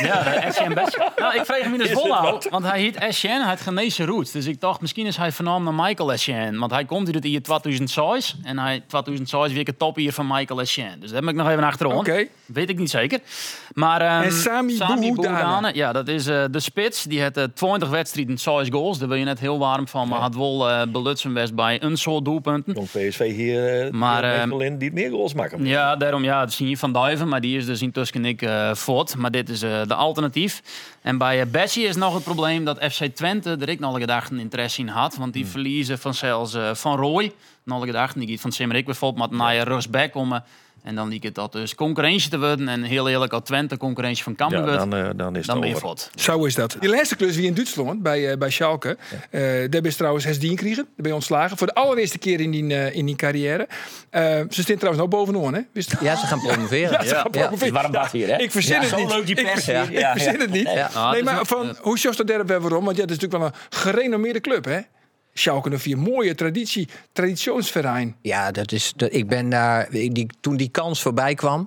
Speaker 2: Ja, Etienne best. Nou, ik vreeg hem in de Zwolle, want hij heet Etienne, hij heeft genezen roots. Dus ik dacht, misschien is hij vernoemd naar Michael Etienne. Want hij komt uit het jaar tweeduizend zes. En hij tweeduizend zes weer een top hier van Michael Etienne. Dus daar heb ik nog even achterom.
Speaker 3: Oké.
Speaker 2: Weet ik niet zeker. Maar, um,
Speaker 3: En Sami Bouhoudane.
Speaker 2: Ja, dat is uh, de spits. Die heeft uh, twintig wedstrijden, zes goals. Daar ben je net heel warm van. Maar had wel uh, belutsen best bij een soort doelpunten.
Speaker 6: Jong P S V hier, uh,
Speaker 2: maar,
Speaker 6: uh, in die meer goals maken.
Speaker 2: Ja, daarom ja, dat zie je van Duiven. Maar die is dus intussen ik uh, voort. Maar dit is uh, de alternatief. En bij uh, Bessie is nog het probleem dat F C Twente er ik nog gedachten interesse in had. Want die hmm. verliezen van zelfs uh, Van Rooij. Nog gedachten, die gaat van Simmerik bijvoorbeeld, maar naar je rechtsback komen. En dan liep het dat dus concurrentie te worden. En heel eerlijk, als Twente concurrentie van Cambuur
Speaker 6: ja,
Speaker 2: wordt,
Speaker 6: dan, uh, dan, is
Speaker 2: dan ben je
Speaker 6: over.
Speaker 2: vlot.
Speaker 3: Zo is dat. Die laatste klus wie in Duitsland, bij, uh, bij Schalke. Ja. Uh, daar ben je trouwens Hesdien kregen. Daar ben je ontslagen. Voor de allereerste keer in die, uh, in die carrière. Uh, ze staan trouwens nog bovenaan, hè? Wist
Speaker 7: ja, ze gaan promoveren.
Speaker 3: ja, ze gaan
Speaker 7: ja.
Speaker 3: promoveren.
Speaker 4: Waarom dat hier, hè?
Speaker 3: Ik verzin
Speaker 4: ja,
Speaker 3: het
Speaker 4: zo
Speaker 3: niet.
Speaker 4: leuk die pers
Speaker 3: ik,
Speaker 4: hier.
Speaker 3: ik,
Speaker 4: Ja,
Speaker 3: ik verzin
Speaker 4: ja.
Speaker 3: het niet.
Speaker 2: Ja. Nou,
Speaker 3: nee,
Speaker 2: maar
Speaker 3: maar van, uh, hoe sjost dat daar waarom? Want ja, het is natuurlijk wel een gerenommeerde club, hè? Schalke een vier mooie traditie, traditionsverein.
Speaker 7: Ja, dat is. Dat, ik ben daar. Die, toen die kans voorbij kwam.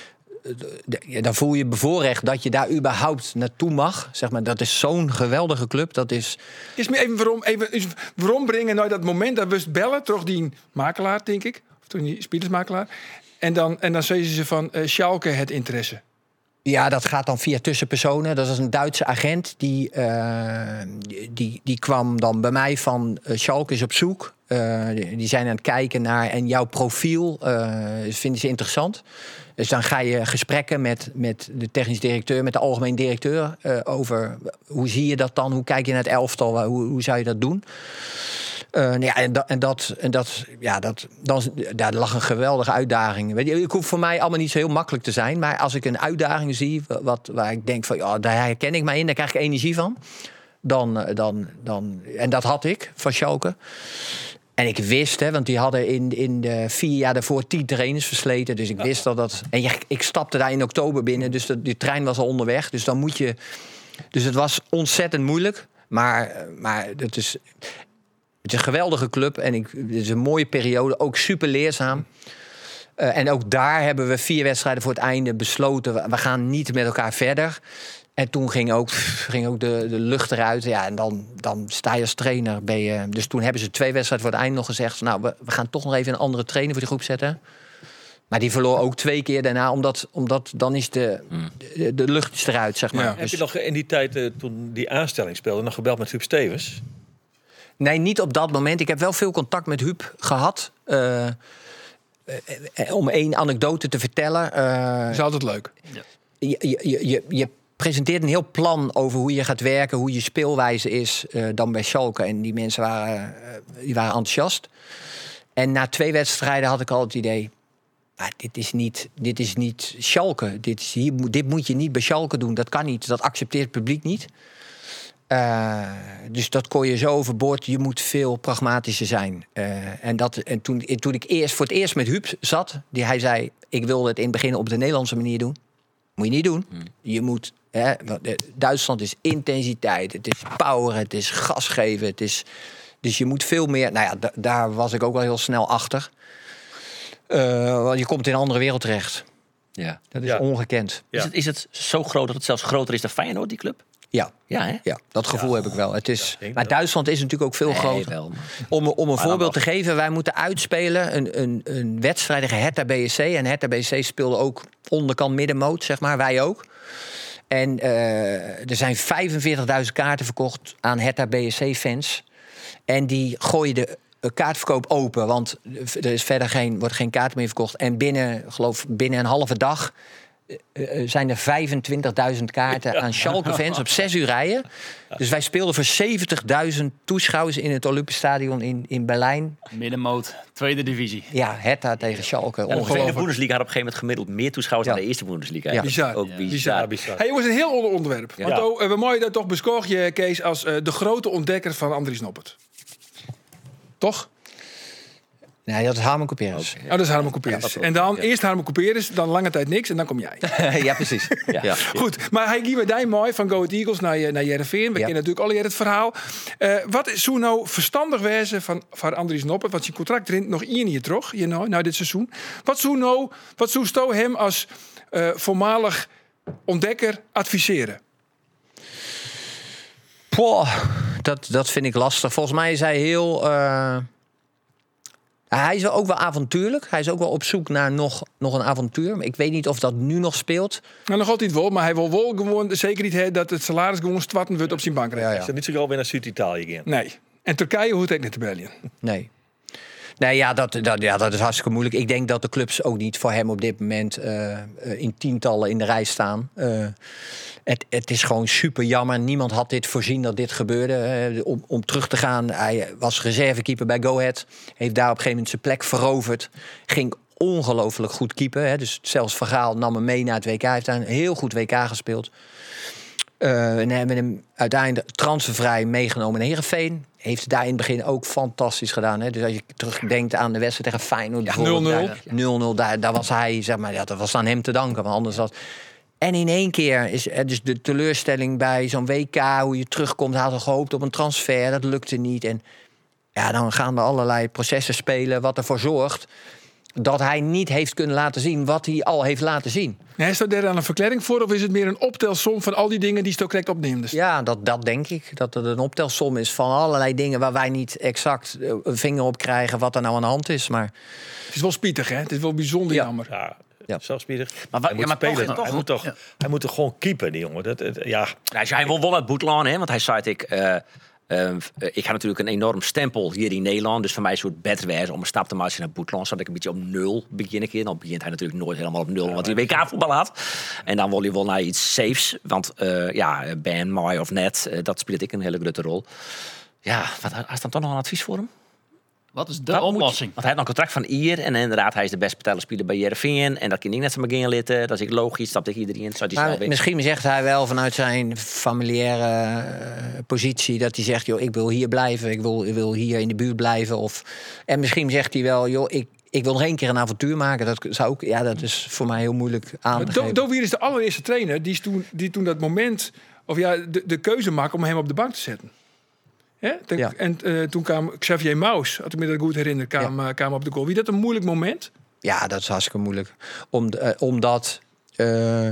Speaker 7: Ja, dan voel je bevoorrecht dat je daar überhaupt naartoe mag. Zeg maar, dat is zo'n geweldige club. Dat is.
Speaker 3: Is me even waarom, even waarom brengen nou dat moment dat we bellen, toch die makelaar, denk ik, of toen die spielersmakelaar, en dan en dan zeggen ze van uh, Schalke het interesse.
Speaker 7: Ja, dat gaat dan via tussenpersonen. Dat is een Duitse agent die, uh, die, die kwam dan bij mij van uh, Schalke is op zoek. Uh, die zijn aan het kijken naar en jouw profiel uh, vinden ze interessant. Dus dan ga je gesprekken met, met de technisch directeur, met de algemeen directeur uh, over hoe zie je dat dan, hoe kijk je naar het elftal, hoe, hoe zou je dat doen? Uh, ja, en dat, en dat, en dat, ja, dat, dan, daar lag een geweldige uitdaging. Weet je, ik hoef voor mij allemaal niet zo heel makkelijk te zijn, maar als ik een uitdaging zie, wat, waar ik denk van, ja, daar herken ik mij in, daar krijg ik energie van. Dan, dan, dan, en dat had ik van Schalke. En ik wist, hè, want die hadden in, in de vier jaar daarvoor tien trainers versleten. Dus ik wist dat dat. En ja, ik stapte daar in oktober binnen, dus de, die trein was al onderweg. Dus dan moet je. Dus het was ontzettend moeilijk. Maar, maar het is. Het is een geweldige club en ik, het is een mooie periode, ook super leerzaam. Uh, en ook daar hebben we vier wedstrijden voor het einde besloten. We, we gaan niet met elkaar verder. En toen ging ook, ging ook de, de lucht eruit. Ja, en dan, dan sta je als trainer. Ben je, dus toen hebben ze twee wedstrijden voor het einde nog gezegd. Nou, we, we gaan toch nog even een andere trainer voor die groep zetten. Maar die verloor ook twee keer daarna, omdat, omdat dan is de, de, de lucht is eruit, zeg maar.
Speaker 3: Ja.
Speaker 6: Heb je nog in die tijd, uh, toen die aanstelling speelde, nog gebeld met Huub Stevens?
Speaker 7: Nee, niet op dat moment. Ik heb wel veel contact met Huub gehad. Uh, uh, om één anekdote te vertellen. Uh,
Speaker 3: Dat is altijd leuk.
Speaker 2: Ja.
Speaker 7: Je, je, je, je presenteert een heel plan over hoe je gaat werken, hoe je speelwijze is uh, dan bij Schalke. En die mensen waren, uh, die waren enthousiast. En na twee wedstrijden had ik al het idee, maar dit is niet, dit is niet Schalke. Dit, is hier, dit moet je niet bij Schalke doen. Dat kan niet. Dat accepteert het publiek niet. Uh, dus dat kon je zo overboord. Je moet veel pragmatischer zijn. Uh, en dat, en toen, toen ik eerst voor het eerst met Huub zat, die hij zei, ik wilde het in het begin op de Nederlandse manier doen. Moet je niet doen. Hmm. Je moet. Hè, Duitsland is intensiteit, het is power, het is gas geven, het is. Dus je moet veel meer. Nou ja, d- daar was ik ook wel heel snel achter. Uh, want je komt in een andere wereld terecht.
Speaker 4: Ja.
Speaker 7: Dat is
Speaker 6: Ja.
Speaker 7: ongekend.
Speaker 6: Ja.
Speaker 4: Is, het, is het zo groot dat het zelfs groter is dan Feyenoord, die club?
Speaker 7: Ja.
Speaker 4: Ja, hè?
Speaker 7: Ja, dat gevoel heb ik wel. Het is,
Speaker 6: denk
Speaker 7: maar
Speaker 6: wel.
Speaker 7: Duitsland is natuurlijk ook veel
Speaker 4: Nee,
Speaker 7: groter.
Speaker 4: wel, maar-
Speaker 7: Om, om een
Speaker 4: Maar
Speaker 7: voorbeeld te
Speaker 4: dan
Speaker 7: geven, wij moeten uitspelen een, een, een wedstrijd tegen Hertha B S C. En Hertha B S C speelde ook onderkant middenmoot, zeg maar. Wij ook. En uh, er zijn vijfenveertigduizend kaarten verkocht aan Hertha B S C-fans. En die gooien de kaartverkoop open, want er is verder geen, wordt geen kaart meer verkocht. En binnen, geloof binnen een halve dag uh, zijn er vijfentwintigduizend kaarten aan Schalke-fans op zes uur rijden. Dus wij speelden voor zeventigduizend toeschouwers in het Olympisch Stadion in, in Berlijn.
Speaker 2: Middenmoot, tweede divisie.
Speaker 7: Ja, Hertha tegen Schalke.
Speaker 4: Ja, de tweede
Speaker 7: Ongelooflijk.
Speaker 4: Bundesliga had op een gegeven moment gemiddeld meer toeschouwers
Speaker 7: Ja.
Speaker 4: dan de eerste Bundesliga.
Speaker 7: Ja.
Speaker 4: Dat is
Speaker 3: Bizar.
Speaker 4: Ook
Speaker 2: Ja.
Speaker 4: bizar.
Speaker 3: Bizar.
Speaker 6: Ja, bizar.
Speaker 3: Hey jongens, een heel ander onderwerp.
Speaker 6: Ja.
Speaker 3: Want oh, we mogen dat toch bescoren, je Kees, als uh, de grote ontdekker van Andries Noppert. Toch?
Speaker 7: Nee, dat is Harmen Couperus.
Speaker 3: Oh, dat is Harmen Couperus. En dan eerst Harmen Couperus, dan lange tijd niks en dan kom jij.
Speaker 7: ja, precies. Ja. Ja.
Speaker 3: Goed, maar hij ging met die mooi van Go Ahead Eagles naar, naar Heerenveen. We
Speaker 7: Ja.
Speaker 3: kennen natuurlijk al het verhaal. Uh, wat is zo nou verstandig wezen van, van Andries Noppert? Want zijn contract rint nog één jaar terug, you know, nou dit seizoen. Wat zou nou, wat zou sto hem als uh, voormalig ontdekker adviseren?
Speaker 7: Poh, dat, dat vind ik lastig. Volgens mij is hij heel... Uh... Hij is ook wel avontuurlijk. Hij is ook wel op zoek naar nog, nog een avontuur. Maar ik weet niet of dat nu nog speelt.
Speaker 3: Nou, nog altijd wel, maar hij wil wel gewoon zeker niet hè, dat het salaris gewoon stwarten wordt op zijn bankrekening.
Speaker 6: Is er niet zo gauw weer naar Zuid-Italië gaan?
Speaker 3: Nee. En Turkije hoeft ook niet te bellen.
Speaker 7: Nee. Nee, ja dat, dat, ja, dat is hartstikke moeilijk. Ik denk dat de clubs ook niet voor hem op dit moment uh, in tientallen in de rij staan. Uh, het, het is gewoon super jammer. Niemand had dit voorzien dat dit gebeurde. Uh, om, om terug te gaan, hij was reservekeeper bij Go Ahead. Heeft daar op een gegeven moment zijn plek veroverd. Ging ongelooflijk goed keeper. Hè. Dus zelfs Van Gaal nam hem mee naar het W K. Hij heeft daar een heel goed W K gespeeld. Uh, en hebben hem uiteindelijk transfervrij meegenomen naar Heerenveen. Heeft het daar in het begin ook fantastisch gedaan. Hè? Dus als je terugdenkt aan de wedstrijd tegen Feyenoord.
Speaker 3: Ja, nul nul.
Speaker 7: nul nul, daar, daar was hij, zeg maar, ja, dat was aan hem te danken. Maar anders was... En in één keer is dus de teleurstelling bij zo'n W K, hoe je terugkomt, hadden gehoopt op een transfer, dat lukte niet. En ja, dan gaan er allerlei processen spelen, wat ervoor zorgt dat hij niet heeft kunnen laten zien wat hij al heeft laten zien.
Speaker 3: Nee, is dat daar dan een verklaring voor, of is het meer een optelsom van al die dingen die Stoke correct opneemt?
Speaker 7: Ja, dat, dat denk ik. Dat het een optelsom is van allerlei dingen waar wij niet exact een vinger op krijgen wat er nou aan de hand is. Maar
Speaker 3: het is wel spietig, hè? Het is wel bijzonder
Speaker 7: ja.
Speaker 3: jammer.
Speaker 6: Ja,
Speaker 7: ja.
Speaker 6: zo spietig.
Speaker 4: Maar,
Speaker 6: hij moet
Speaker 4: ja, maar
Speaker 6: spelen.
Speaker 4: toch, toch,
Speaker 6: hij moet toch,
Speaker 4: ja.
Speaker 6: hij moet toch gewoon keepen, die jongen. Dat, het, ja.
Speaker 4: Hij zei wel wel uit Boetlaan, hè, want hij zei ik. Uh, Uh, ik had natuurlijk een enorm stempel hier in Nederland. Dus voor mij is het beter wijze om een stap te maken naar Boetland. Zodat ik een beetje op nul begin een keer. Dan begint hij natuurlijk nooit helemaal op nul. Ja, want hij W K-voetbal had. En dan wil je wel naar iets safes. Want uh, ja, Ben, mooi of net. Uh, dat speelt ik een hele grote rol. Ja, wat, is dan toch nog een advies voor hem?
Speaker 2: Wat is de
Speaker 4: Wat
Speaker 2: oplossing?
Speaker 4: Want hij heeft nog een contract van Ier. En inderdaad, hij is de best betaalde speler bij Heerenveen. En dat kan ik net zo maar gaan litten. Dat is ik logisch. Dat ik iedereen.
Speaker 7: Maar misschien zegt hij wel vanuit zijn familiaire uh, positie dat hij zegt, joh, ik wil hier blijven. Ik wil, ik wil hier in de buurt blijven. Of, en misschien zegt hij wel, joh, ik, ik wil nog één keer een avontuur maken. Dat zou ook, ja, dat is voor mij heel moeilijk aan te geven.
Speaker 3: Dovier is de allereerste trainer die toen, die toen dat moment, of ja, de, de keuze maakte om hem op de bank te zetten. Ja, ten, ja. En uh, toen kwam Xavier Maus, als ik me dat goed herinner, kwam, ja. uh, kwam op de goal. Wie dat een moeilijk moment?
Speaker 7: Ja, dat is hartstikke moeilijk. Om, uh, omdat uh,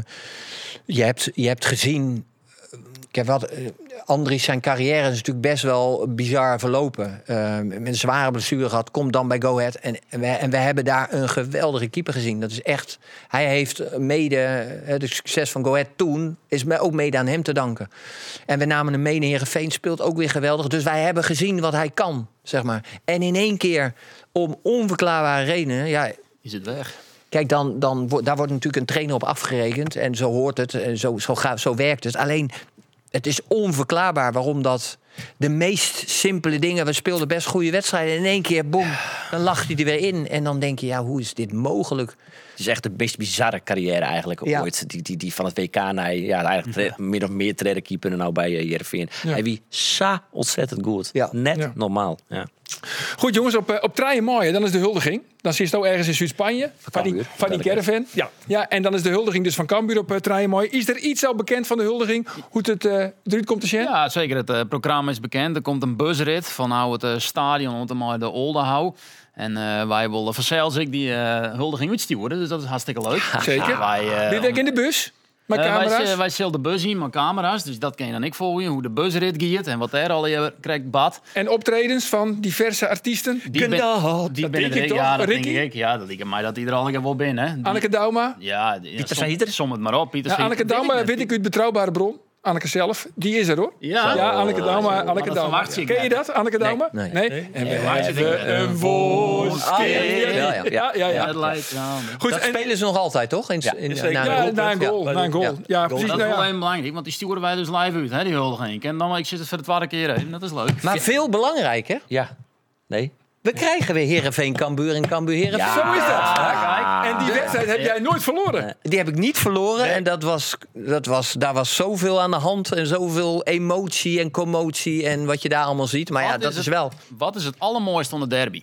Speaker 7: je, hebt, je hebt gezien... Kijk, wat, uh, Andries zijn carrière is natuurlijk best wel bizar verlopen. Uh, met een zware blessure gehad, komt dan bij Go Ahead. En, en, we, en we hebben daar een geweldige keeper gezien. Dat is echt... Hij heeft mede... Uh, de succes van Go Ahead toen is ook mede aan hem te danken. En we namen hem mee naar Heerenveen, speelt ook weer geweldig. Dus wij hebben gezien wat hij kan, zeg maar. En in één keer, om onverklaarbare redenen... Ja,
Speaker 2: is het weg.
Speaker 7: Kijk, dan, dan, daar wordt natuurlijk een trainer op afgerekend. En zo hoort het, en zo, zo, ga, zo werkt het. Alleen... Het is onverklaarbaar waarom dat de meest simpele dingen... We speelden best goede wedstrijden en in één keer, boem, dan lacht hij er weer in. En dan denk je, ja, hoe is dit mogelijk?
Speaker 4: Het is echt de meest bizarre carrière eigenlijk
Speaker 7: ja.
Speaker 4: ooit. Die, die, die van het W K naar, ja, eigenlijk ja. meer of meer treden keeper en nou bij uh, Heerenveen. Ja. Hij wie sa ontzettend goed. Ja. Net ja. normaal. Ja.
Speaker 3: Goed jongens, op, uh, op Traje Mooie, dan is de huldiging. Dan zit je ook ergens in Zuid-Spanje. Van die, van die caravan. Ja. Ja, en dan is de huldiging dus van Cambuur op uh, Traje Mooie. Is er iets al bekend van de huldiging? Hoe het uh, eruit komt te zien?
Speaker 2: Ja, zeker. Het uh, programma is bekend. Er komt een busrit van nou, het uh, stadion tot de Oldehou. En uh, wij willen vanzelfs ik die uh, huldiging uitsturen. Dus dat is hartstikke leuk.
Speaker 3: Ja, zeker.
Speaker 2: Ja, wij, uh,
Speaker 3: Dit week in de bus? Met
Speaker 2: uh,
Speaker 3: camera's?
Speaker 2: Wij, wij zullen de bus zien met camera's. Dus dat kan je dan ik volgen. Hoe de busrit gaat en wat er al je krijgt bad.
Speaker 3: En optredens van diverse artiesten?
Speaker 2: Die ben,
Speaker 3: dat
Speaker 2: die
Speaker 3: denk ik toch?
Speaker 2: Ja, dat
Speaker 3: Ricky?
Speaker 2: denk ik. Ja, dat denk ik mij dat die er al wel binnen. Die,
Speaker 3: Anneke Dauma?
Speaker 2: Ja, ja
Speaker 4: Pieter Schieder.
Speaker 2: Som het maar op. Pieter
Speaker 3: ja, Anneke Dauma weet, weet ik uit betrouwbare bron. Anneke zelf, die is er hoor.
Speaker 2: Ja,
Speaker 3: ja Anneke Dauma.
Speaker 2: Oh,
Speaker 3: Anneke Dauma. Ken je dat, Anneke Dauma?
Speaker 7: Nee. nee.
Speaker 3: nee? En we hebben een voorstel.
Speaker 7: Ja, ja, ja.
Speaker 3: ja, ja.
Speaker 7: Goed, dat en, spelen ze nog altijd, toch? In,
Speaker 6: ja,
Speaker 7: in,
Speaker 6: ja,
Speaker 7: na,
Speaker 3: ja,
Speaker 7: een
Speaker 3: na een goal. Na een goal. Ja, ja, precies.
Speaker 2: Dat is
Speaker 3: nou,
Speaker 2: wel
Speaker 3: ja.
Speaker 2: heel belangrijk, want die sturen wij dus live uit, hè, die huldiging. En dan, ik zit het voor de tweede keer in, dat is leuk.
Speaker 7: Maar veel belangrijker.
Speaker 4: Ja. Nee.
Speaker 7: We krijgen weer Heerenveen Cambuur en Cambuur Heerenveen.
Speaker 3: Ja, zo is dat. Ja, kijk. En die wedstrijd heb jij nooit verloren.
Speaker 7: Uh, die heb ik niet verloren. Nee. En dat was, dat was, daar was zoveel aan de hand. En zoveel emotie en commotie. En wat je daar allemaal ziet. Maar wat ja, dat is,
Speaker 2: is
Speaker 7: het, wel...
Speaker 2: Wat is het allermooiste van de derby?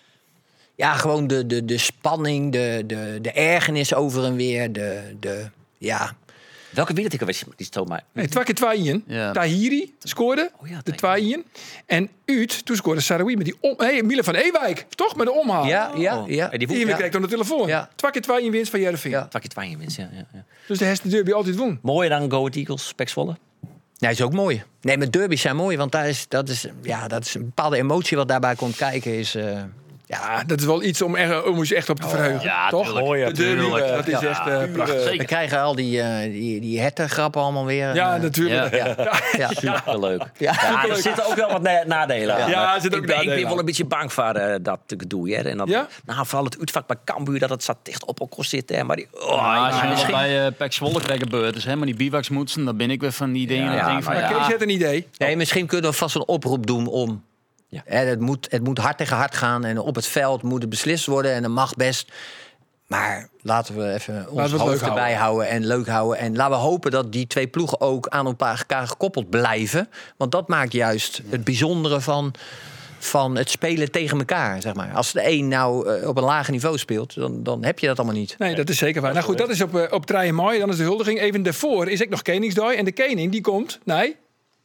Speaker 7: Ja, gewoon de, de, de spanning. De, de, de ergernis over en weer. De, de, ja...
Speaker 4: Welke wie dat ik geweest? Die stoot mij.
Speaker 3: Nee, twee keer tweeën.
Speaker 2: Ja.
Speaker 3: Tahiri scoorde,
Speaker 4: Oh ja,
Speaker 3: de
Speaker 4: Tahiri.
Speaker 3: tweeën. En uit, toen scoorde Sarawi met die om... Hey, Miele van Ewijk, toch? Met de omhaal.
Speaker 7: Ja, ja,
Speaker 4: Oh.
Speaker 7: ja.
Speaker 4: En die
Speaker 3: Die
Speaker 4: woe-
Speaker 3: we
Speaker 4: ja.
Speaker 3: kreeg aan de telefoon.
Speaker 7: Ja.
Speaker 3: Twee keer tweeën winst van Heerenveen.
Speaker 7: Ja.
Speaker 4: Pak je twee winst, ja, ja, ja.
Speaker 3: Dus de Heste derby altijd won.
Speaker 4: Mooier dan Go Ahead Eagles, Pek Zwolle.
Speaker 7: Nee, is ook mooi. Nee, maar derby's zijn mooi, want daar is, dat, is, ja, dat is een bepaalde emotie wat daarbij komt kijken. Is, uh,
Speaker 3: Ja, dat is wel iets om, er, om je echt op te verheugen.
Speaker 2: Ja,
Speaker 3: toch?
Speaker 2: tuurlijk.
Speaker 6: Oh ja,
Speaker 3: De derby,
Speaker 6: tuurlijk.
Speaker 3: dat is
Speaker 2: Ja,
Speaker 3: echt uh, prachtig.
Speaker 7: we
Speaker 2: Zeker.
Speaker 7: krijgen al die, uh, die, die hertengrappen allemaal weer.
Speaker 3: Ja,
Speaker 7: En, uh,
Speaker 3: natuurlijk.
Speaker 2: Ja.
Speaker 7: ja. Ja.
Speaker 4: Superleuk.
Speaker 7: Ja.
Speaker 4: Ja, er zitten ook wel wat na- nadelen aan.
Speaker 3: Ja,
Speaker 4: Maar
Speaker 3: er zitten ook
Speaker 4: ik, ben, ik
Speaker 3: nadelen
Speaker 4: ben wel
Speaker 3: aan.
Speaker 4: een beetje bang voor uh, dat gedoe. Hè. En dat,
Speaker 3: Ja?
Speaker 4: Nou, vooral het uitvak bij Cambuur, dat het zat dicht op elkaar zitten. Hè. Maar die, oh,
Speaker 2: Ja, als je
Speaker 4: ja,
Speaker 2: nog
Speaker 4: misschien-
Speaker 2: bij uh, Pek Zwolle krijgt gebeurd is, hè, maar die bivaksmoetsen, dan ben ik weer van die dingen.
Speaker 4: Ja,
Speaker 2: dan
Speaker 4: ja,
Speaker 2: denk ik van,
Speaker 3: Maar
Speaker 2: ja,
Speaker 3: Kees had een idee.
Speaker 7: Nee, misschien kunnen we vast een oproep doen om...
Speaker 4: Ja.
Speaker 7: Hè, het, moet, het moet hard tegen hard gaan en op het veld moet het beslist worden en dat mag best. Maar laten we even ons
Speaker 3: het leuk
Speaker 7: hoofd erbij
Speaker 3: houden.
Speaker 7: houden en leuk houden. En laten we hopen dat die twee ploegen ook aan elkaar gekoppeld blijven. Want dat maakt juist het bijzondere van, van het spelen tegen elkaar. Zeg maar. Als de een nou uh, op een lager niveau speelt, dan, dan heb je dat allemaal niet.
Speaker 3: Nee, dat is zeker waar. Nou goed, dat is op, uh, op drie mei. Dan is de huldiging. Even daarvoor is ik nog Koningsdag. En de koning die komt... Nee.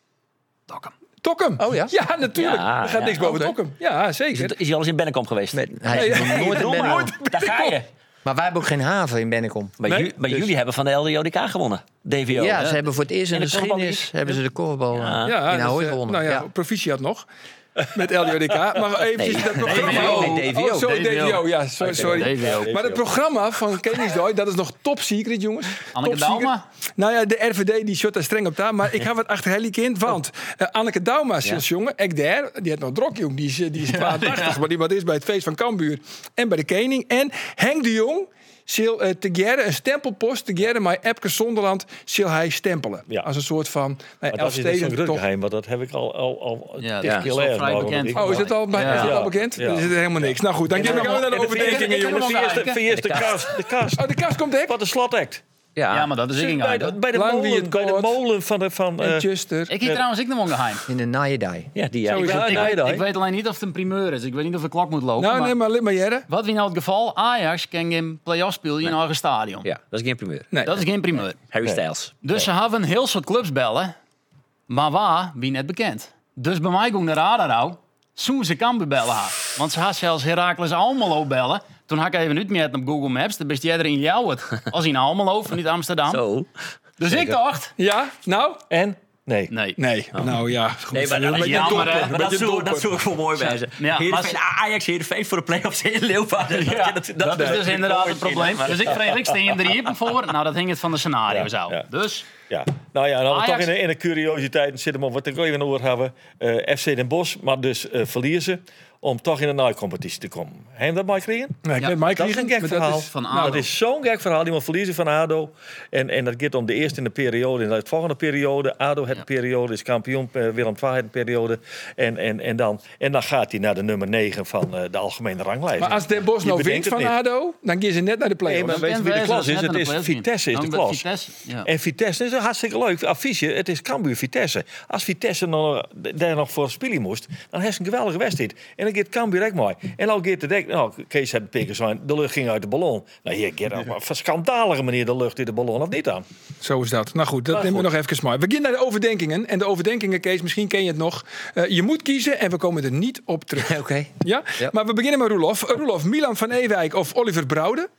Speaker 2: Dokkum.
Speaker 3: Tokkum.
Speaker 7: Oh ja?
Speaker 3: Ja, natuurlijk.
Speaker 4: Ja,
Speaker 3: er gaat
Speaker 4: ja.
Speaker 3: niks boven
Speaker 7: Oké.
Speaker 3: Tokkum. Ja,
Speaker 4: Is,
Speaker 3: zeker.
Speaker 4: het, is hij al eens in Bennekom geweest?
Speaker 7: Met, hij is
Speaker 3: Nee,
Speaker 7: nog nooit in
Speaker 4: Doe maar.
Speaker 7: Bennekom.
Speaker 4: Daar ga je.
Speaker 7: Maar wij hebben ook geen haven in Bennekom.
Speaker 4: Maar,
Speaker 3: Nee,
Speaker 4: ju- maar
Speaker 3: dus-
Speaker 4: jullie hebben van de L D O D K gewonnen. D V O.
Speaker 7: Ja,
Speaker 4: hè?
Speaker 7: ze hebben voor het eerst in
Speaker 4: En
Speaker 7: de
Speaker 4: de korfbal
Speaker 7: geschiedenis
Speaker 4: niet?
Speaker 7: hebben ze de korfbal
Speaker 4: Ja.
Speaker 7: uh,
Speaker 3: Ja,
Speaker 7: in
Speaker 3: dus,
Speaker 7: Ahoy
Speaker 3: uh,
Speaker 7: gewonnen.
Speaker 3: nou ja,
Speaker 7: Ja.
Speaker 3: proficiat nog. Met L J D K. Maar eventjes
Speaker 4: Nee.
Speaker 3: dat programma...
Speaker 7: D V O. Nee, D V O.
Speaker 3: Oh, sorry,
Speaker 2: D V O.
Speaker 3: D V O. Ja, sorry. sorry.
Speaker 2: D V O.
Speaker 3: Maar het programma van Koningsdag, dat is nog top secret, jongens.
Speaker 2: Anneke
Speaker 3: Top secret.
Speaker 2: Dauma?
Speaker 3: Nou ja, de R V D die shot daar streng op daar. Maar ik ga wat achter Helly kind. Want uh, Anneke Dauma, zoals jongen, ik daar, die had nog drok, jong. Die is, die is tweeëntachtig, maar die wat is bij het feest van Cambuur en bij de Koning. En Henk de Jong zal uh, te Gerre een stempelpost te Gerre maar Epke Zonderland zal hij stempelen.
Speaker 6: Ja.
Speaker 3: Als een soort van nou,
Speaker 6: Maar dat is niet zo'n
Speaker 3: Elfsteden
Speaker 6: groot
Speaker 3: toch.
Speaker 6: geheim, maar dat heb ik al, al, al
Speaker 2: Ja,
Speaker 6: tig
Speaker 2: dat
Speaker 6: keer
Speaker 2: is wel
Speaker 6: lezen,
Speaker 2: vrij
Speaker 6: maar
Speaker 2: bekend.
Speaker 6: ik-
Speaker 3: Oh, is het al, bij,
Speaker 6: Ja.
Speaker 3: is het al
Speaker 6: Ja.
Speaker 3: bekend?
Speaker 6: Ja.
Speaker 3: Dan is het helemaal niks. Nou goed, dan gaan we naar de
Speaker 2: En de
Speaker 3: overdenkingen,
Speaker 2: vierde-
Speaker 3: jongens.
Speaker 2: ik
Speaker 6: Voor
Speaker 2: heb
Speaker 6: eerst,
Speaker 2: nog
Speaker 6: voor eerst de kast. De kast.
Speaker 3: Oh, de kast komt ik.
Speaker 6: Wat een slot-act.
Speaker 2: Ja, maar dat is ik
Speaker 6: Bij de, bij de
Speaker 3: Lang wie
Speaker 6: molen,
Speaker 3: het
Speaker 6: bij de
Speaker 3: kort.
Speaker 6: molen van de... Van,
Speaker 3: En
Speaker 6: eh,
Speaker 3: Chuster.
Speaker 2: Ik hier trouwens ik nog een geheim.
Speaker 7: In de naaiendij.
Speaker 4: Ja, die ja.
Speaker 3: Zo is
Speaker 4: Ik
Speaker 3: het.
Speaker 4: weet-
Speaker 2: Ik,
Speaker 6: nee,
Speaker 2: weet,
Speaker 6: nee.
Speaker 2: ik weet alleen niet of het een primeur is. Ik weet niet of de klok moet lopen.
Speaker 3: Nou,
Speaker 2: maar
Speaker 3: nee, maar lid maar Jerre.
Speaker 2: wat wie nou het geval? Ajax kan geen play-off spelen in een eigen stadion.
Speaker 4: Ja, dat is geen primeur.
Speaker 3: Nee.
Speaker 2: Dat is geen primeur.
Speaker 4: Harry
Speaker 6: Nee.
Speaker 4: Styles.
Speaker 2: Dus ze hebben een heel soort clubs bellen. Maar waar, wie net bekend. Dus bij mij ging de radar uit. Zoen ze kan bellen haar. Want ze had zelfs Heracles Almelo bellen. Toen had ik even uit met op Google Maps. Dan best jij er in Ljouwert. Als in Almelo, van niet Amsterdam.
Speaker 4: Zo.
Speaker 2: Dus ik dacht...
Speaker 3: Ja, nou?
Speaker 6: En? Nee.
Speaker 2: Nee.
Speaker 3: Nee, nou ja. Goed.
Speaker 4: Nee, maar,
Speaker 3: Een
Speaker 4: dat,
Speaker 3: beetje
Speaker 2: ja, maar,
Speaker 3: domper,
Speaker 2: eh,
Speaker 3: een
Speaker 4: maar dat,
Speaker 3: beetje
Speaker 4: zou,
Speaker 3: domper.
Speaker 4: dat zou ik wel mooi wijzen.
Speaker 2: Ja, maar
Speaker 4: Heerenveen,
Speaker 2: ze-
Speaker 4: Ajax, Heerenveen voor de play-offs in Leeuwarden.
Speaker 2: Ja,
Speaker 4: dat,
Speaker 2: dat, is dus inderdaad het probleem.
Speaker 4: Maar-
Speaker 2: Dus ik vreeg, ik steen er hier voor. Nou, dat hing het van de scenario's
Speaker 6: Ja,
Speaker 2: uit.
Speaker 6: ja.
Speaker 2: Dus,
Speaker 6: Ja, nou ja, dan we
Speaker 2: Ajax-
Speaker 6: toch in een, in een curiositeit zitten we wat ik even over hebben. Uh, F C Den Bosch, maar dus uh, verliezen om toch in de naaicompetitie te komen. Heb je dat maar gekregen?
Speaker 3: Nee, ik
Speaker 2: Ja,
Speaker 3: weet Mike
Speaker 6: Dat is een gek
Speaker 3: maar dat
Speaker 6: verhaal.
Speaker 3: is-
Speaker 2: van
Speaker 6: Nou,
Speaker 2: ADO.
Speaker 6: dat is zo'n gek verhaal. Die moet verliezen van ADO. En, en dat gaat om de eerste in de periode. En de volgende periode. ADO heeft een periode. Is kampioen. uh, Willem twee heeft een periode. En, en, en, dan, en dan gaat hij naar de nummer negen van uh, de algemene ranglijst.
Speaker 3: Maar als Den Bosch
Speaker 6: Je
Speaker 3: nou
Speaker 6: bedenkt
Speaker 3: wint
Speaker 6: het
Speaker 3: van
Speaker 6: niet.
Speaker 3: ADO, dan gaan ze net naar de
Speaker 6: Nee,
Speaker 3: play-offs.
Speaker 6: maar weet je wie de klas is? Het is Vitesse is de
Speaker 2: Dan
Speaker 6: klas.
Speaker 2: Vitesse, ja.
Speaker 6: En Vitesse is een hartstikke leuk affiche. Het is Cambuur Vitesse. Als Vitesse nog, daar nog voor spelen moest, dan heeft ze een geweldige wedstrijd. En dan gaat Cambuur ook mooi. En dan gaat het denken, nou, Kees had pikken zijn, de lucht ging uit de ballon. Nou, hier gaat op een schandalige manier de lucht in de ballon of niet aan.
Speaker 3: Zo is dat. Nou goed, dat
Speaker 6: Maar
Speaker 3: nemen we
Speaker 6: goed.
Speaker 3: nog even mooi. We beginnen naar de overdenkingen. En de overdenkingen, Kees, misschien ken je het nog. Uh, je moet kiezen en we komen er niet op terug.
Speaker 7: Oké.
Speaker 3: Ja?
Speaker 7: Ja.
Speaker 3: Maar we beginnen met Roelof. Uh, Roelof, Milan van Ewijk of Oliver Brouwde?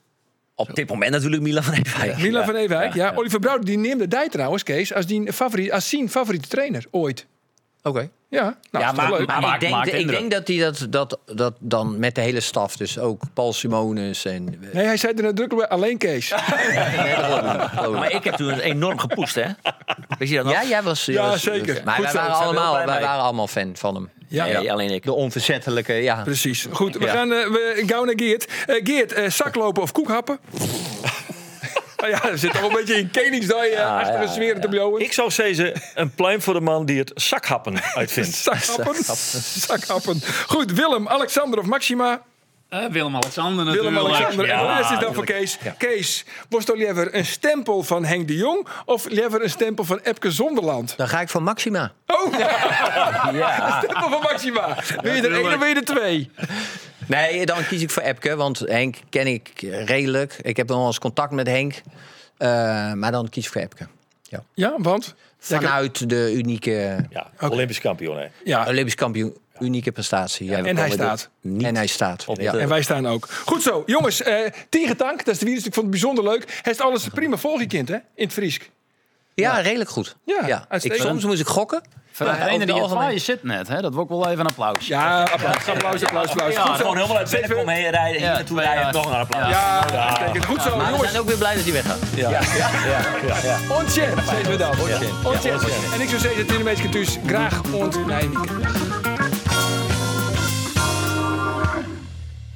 Speaker 4: Op dit moment natuurlijk Milan van Ewijk.
Speaker 3: Milan van Ewijk, ja. Oliver Brouwde, die neemde die trouwens, Kees, als, die favoriet, als zijn favoriete trainer ooit.
Speaker 7: Oké.
Speaker 3: Ja, nou,
Speaker 7: Ja,
Speaker 3: is toch
Speaker 7: maar,
Speaker 3: leuk.
Speaker 7: maar
Speaker 2: Maakt-
Speaker 7: ik, denk,
Speaker 2: maakt
Speaker 7: ik
Speaker 2: indruk.
Speaker 7: denk dat hij dat, dat, dat dan met de hele staf, dus ook Paul Simonis en...
Speaker 3: Nee, hij zei er nadrukkelijk bij, alleen Kees.
Speaker 7: Nee, dat geloof ik niet, geloof ik
Speaker 4: Maar ik heb toen enorm gepoest, hè? Weet je dat nog?
Speaker 7: niet. Ja, jij was... jij
Speaker 3: Ja,
Speaker 7: was-
Speaker 3: zeker.
Speaker 7: Maar
Speaker 3: Goed
Speaker 7: wij
Speaker 3: zo,
Speaker 7: waren,
Speaker 3: zijn we
Speaker 7: allemaal,
Speaker 4: heel blij
Speaker 7: wij
Speaker 4: mee.
Speaker 7: waren allemaal fan van hem.
Speaker 3: Ja,
Speaker 4: Nee, alleen ik.
Speaker 7: De onverzettelijke, ja.
Speaker 3: precies. Goed, we
Speaker 7: Ja.
Speaker 3: gaan uh, we, gauw naar Geert. Uh, Geert, uh, zaklopen of koekhappen? Nou ja, er zit toch een beetje in Koningsdag uh, achter een sfeer te blowen.
Speaker 6: Ik zou zeggen, een pluim voor de man die het zakhappen uitvindt.
Speaker 3: Zakhappen. Zakhappen. Goed, Willem, Alexander of Maxima?
Speaker 2: Uh, Willem-Alexander natuurlijk.
Speaker 3: Willem-Alexander. En de
Speaker 2: Ja,
Speaker 3: rest is dan voor Kees. Kees, was toch liever een stempel van Henk de Jong of liever een stempel van Epke Zonderland?
Speaker 7: Dan ga ik voor Maxima.
Speaker 3: Oh, ja. Stempel van Maxima. Wil je er één of wil je er twee?
Speaker 7: Nee, dan kies ik voor Epke, want Henk ken ik redelijk. Ik heb nog wel eens contact met Henk. Uh, maar dan kies ik voor Epke. Ja,
Speaker 3: ja want?
Speaker 7: Vanuit de unieke...
Speaker 6: Ja, okay. Olympisch kampioen, hè?
Speaker 7: Ja, Olympisch kampioen. Unieke prestatie. Ja.
Speaker 3: En hij staat.
Speaker 7: En hij staat.
Speaker 3: Ja. En wij staan ook. Goed zo. Jongens, uh, Tiegentank, dat is de wielerst. Ik vond het bijzonder leuk. Hij is alles prima volgekend, hè? In het Friesk.
Speaker 7: Ja, ja, redelijk goed.
Speaker 3: Ja,
Speaker 7: ja. Ik, soms moest ik gokken.
Speaker 2: Voor degene die het zwaaien zit net, hè? Dat wil ik wel even een applaus.
Speaker 3: Ja, applaus, applaus, applaus. applaus.
Speaker 4: Ja, goed, gewoon helemaal uit het werk omheen rijden. Hier naartoe rijden, nog een applaus.
Speaker 3: Ja, ja. ja. Goed zo,
Speaker 4: maar
Speaker 3: jongens.
Speaker 4: we zijn ook weer blij dat hij weggaat.
Speaker 3: Ja, ja, ja. ja, ja. Ontje, zeggen we dan. Ontje. En ik zou zeggen, in de meeste thuis, graag ont, nee, weekend.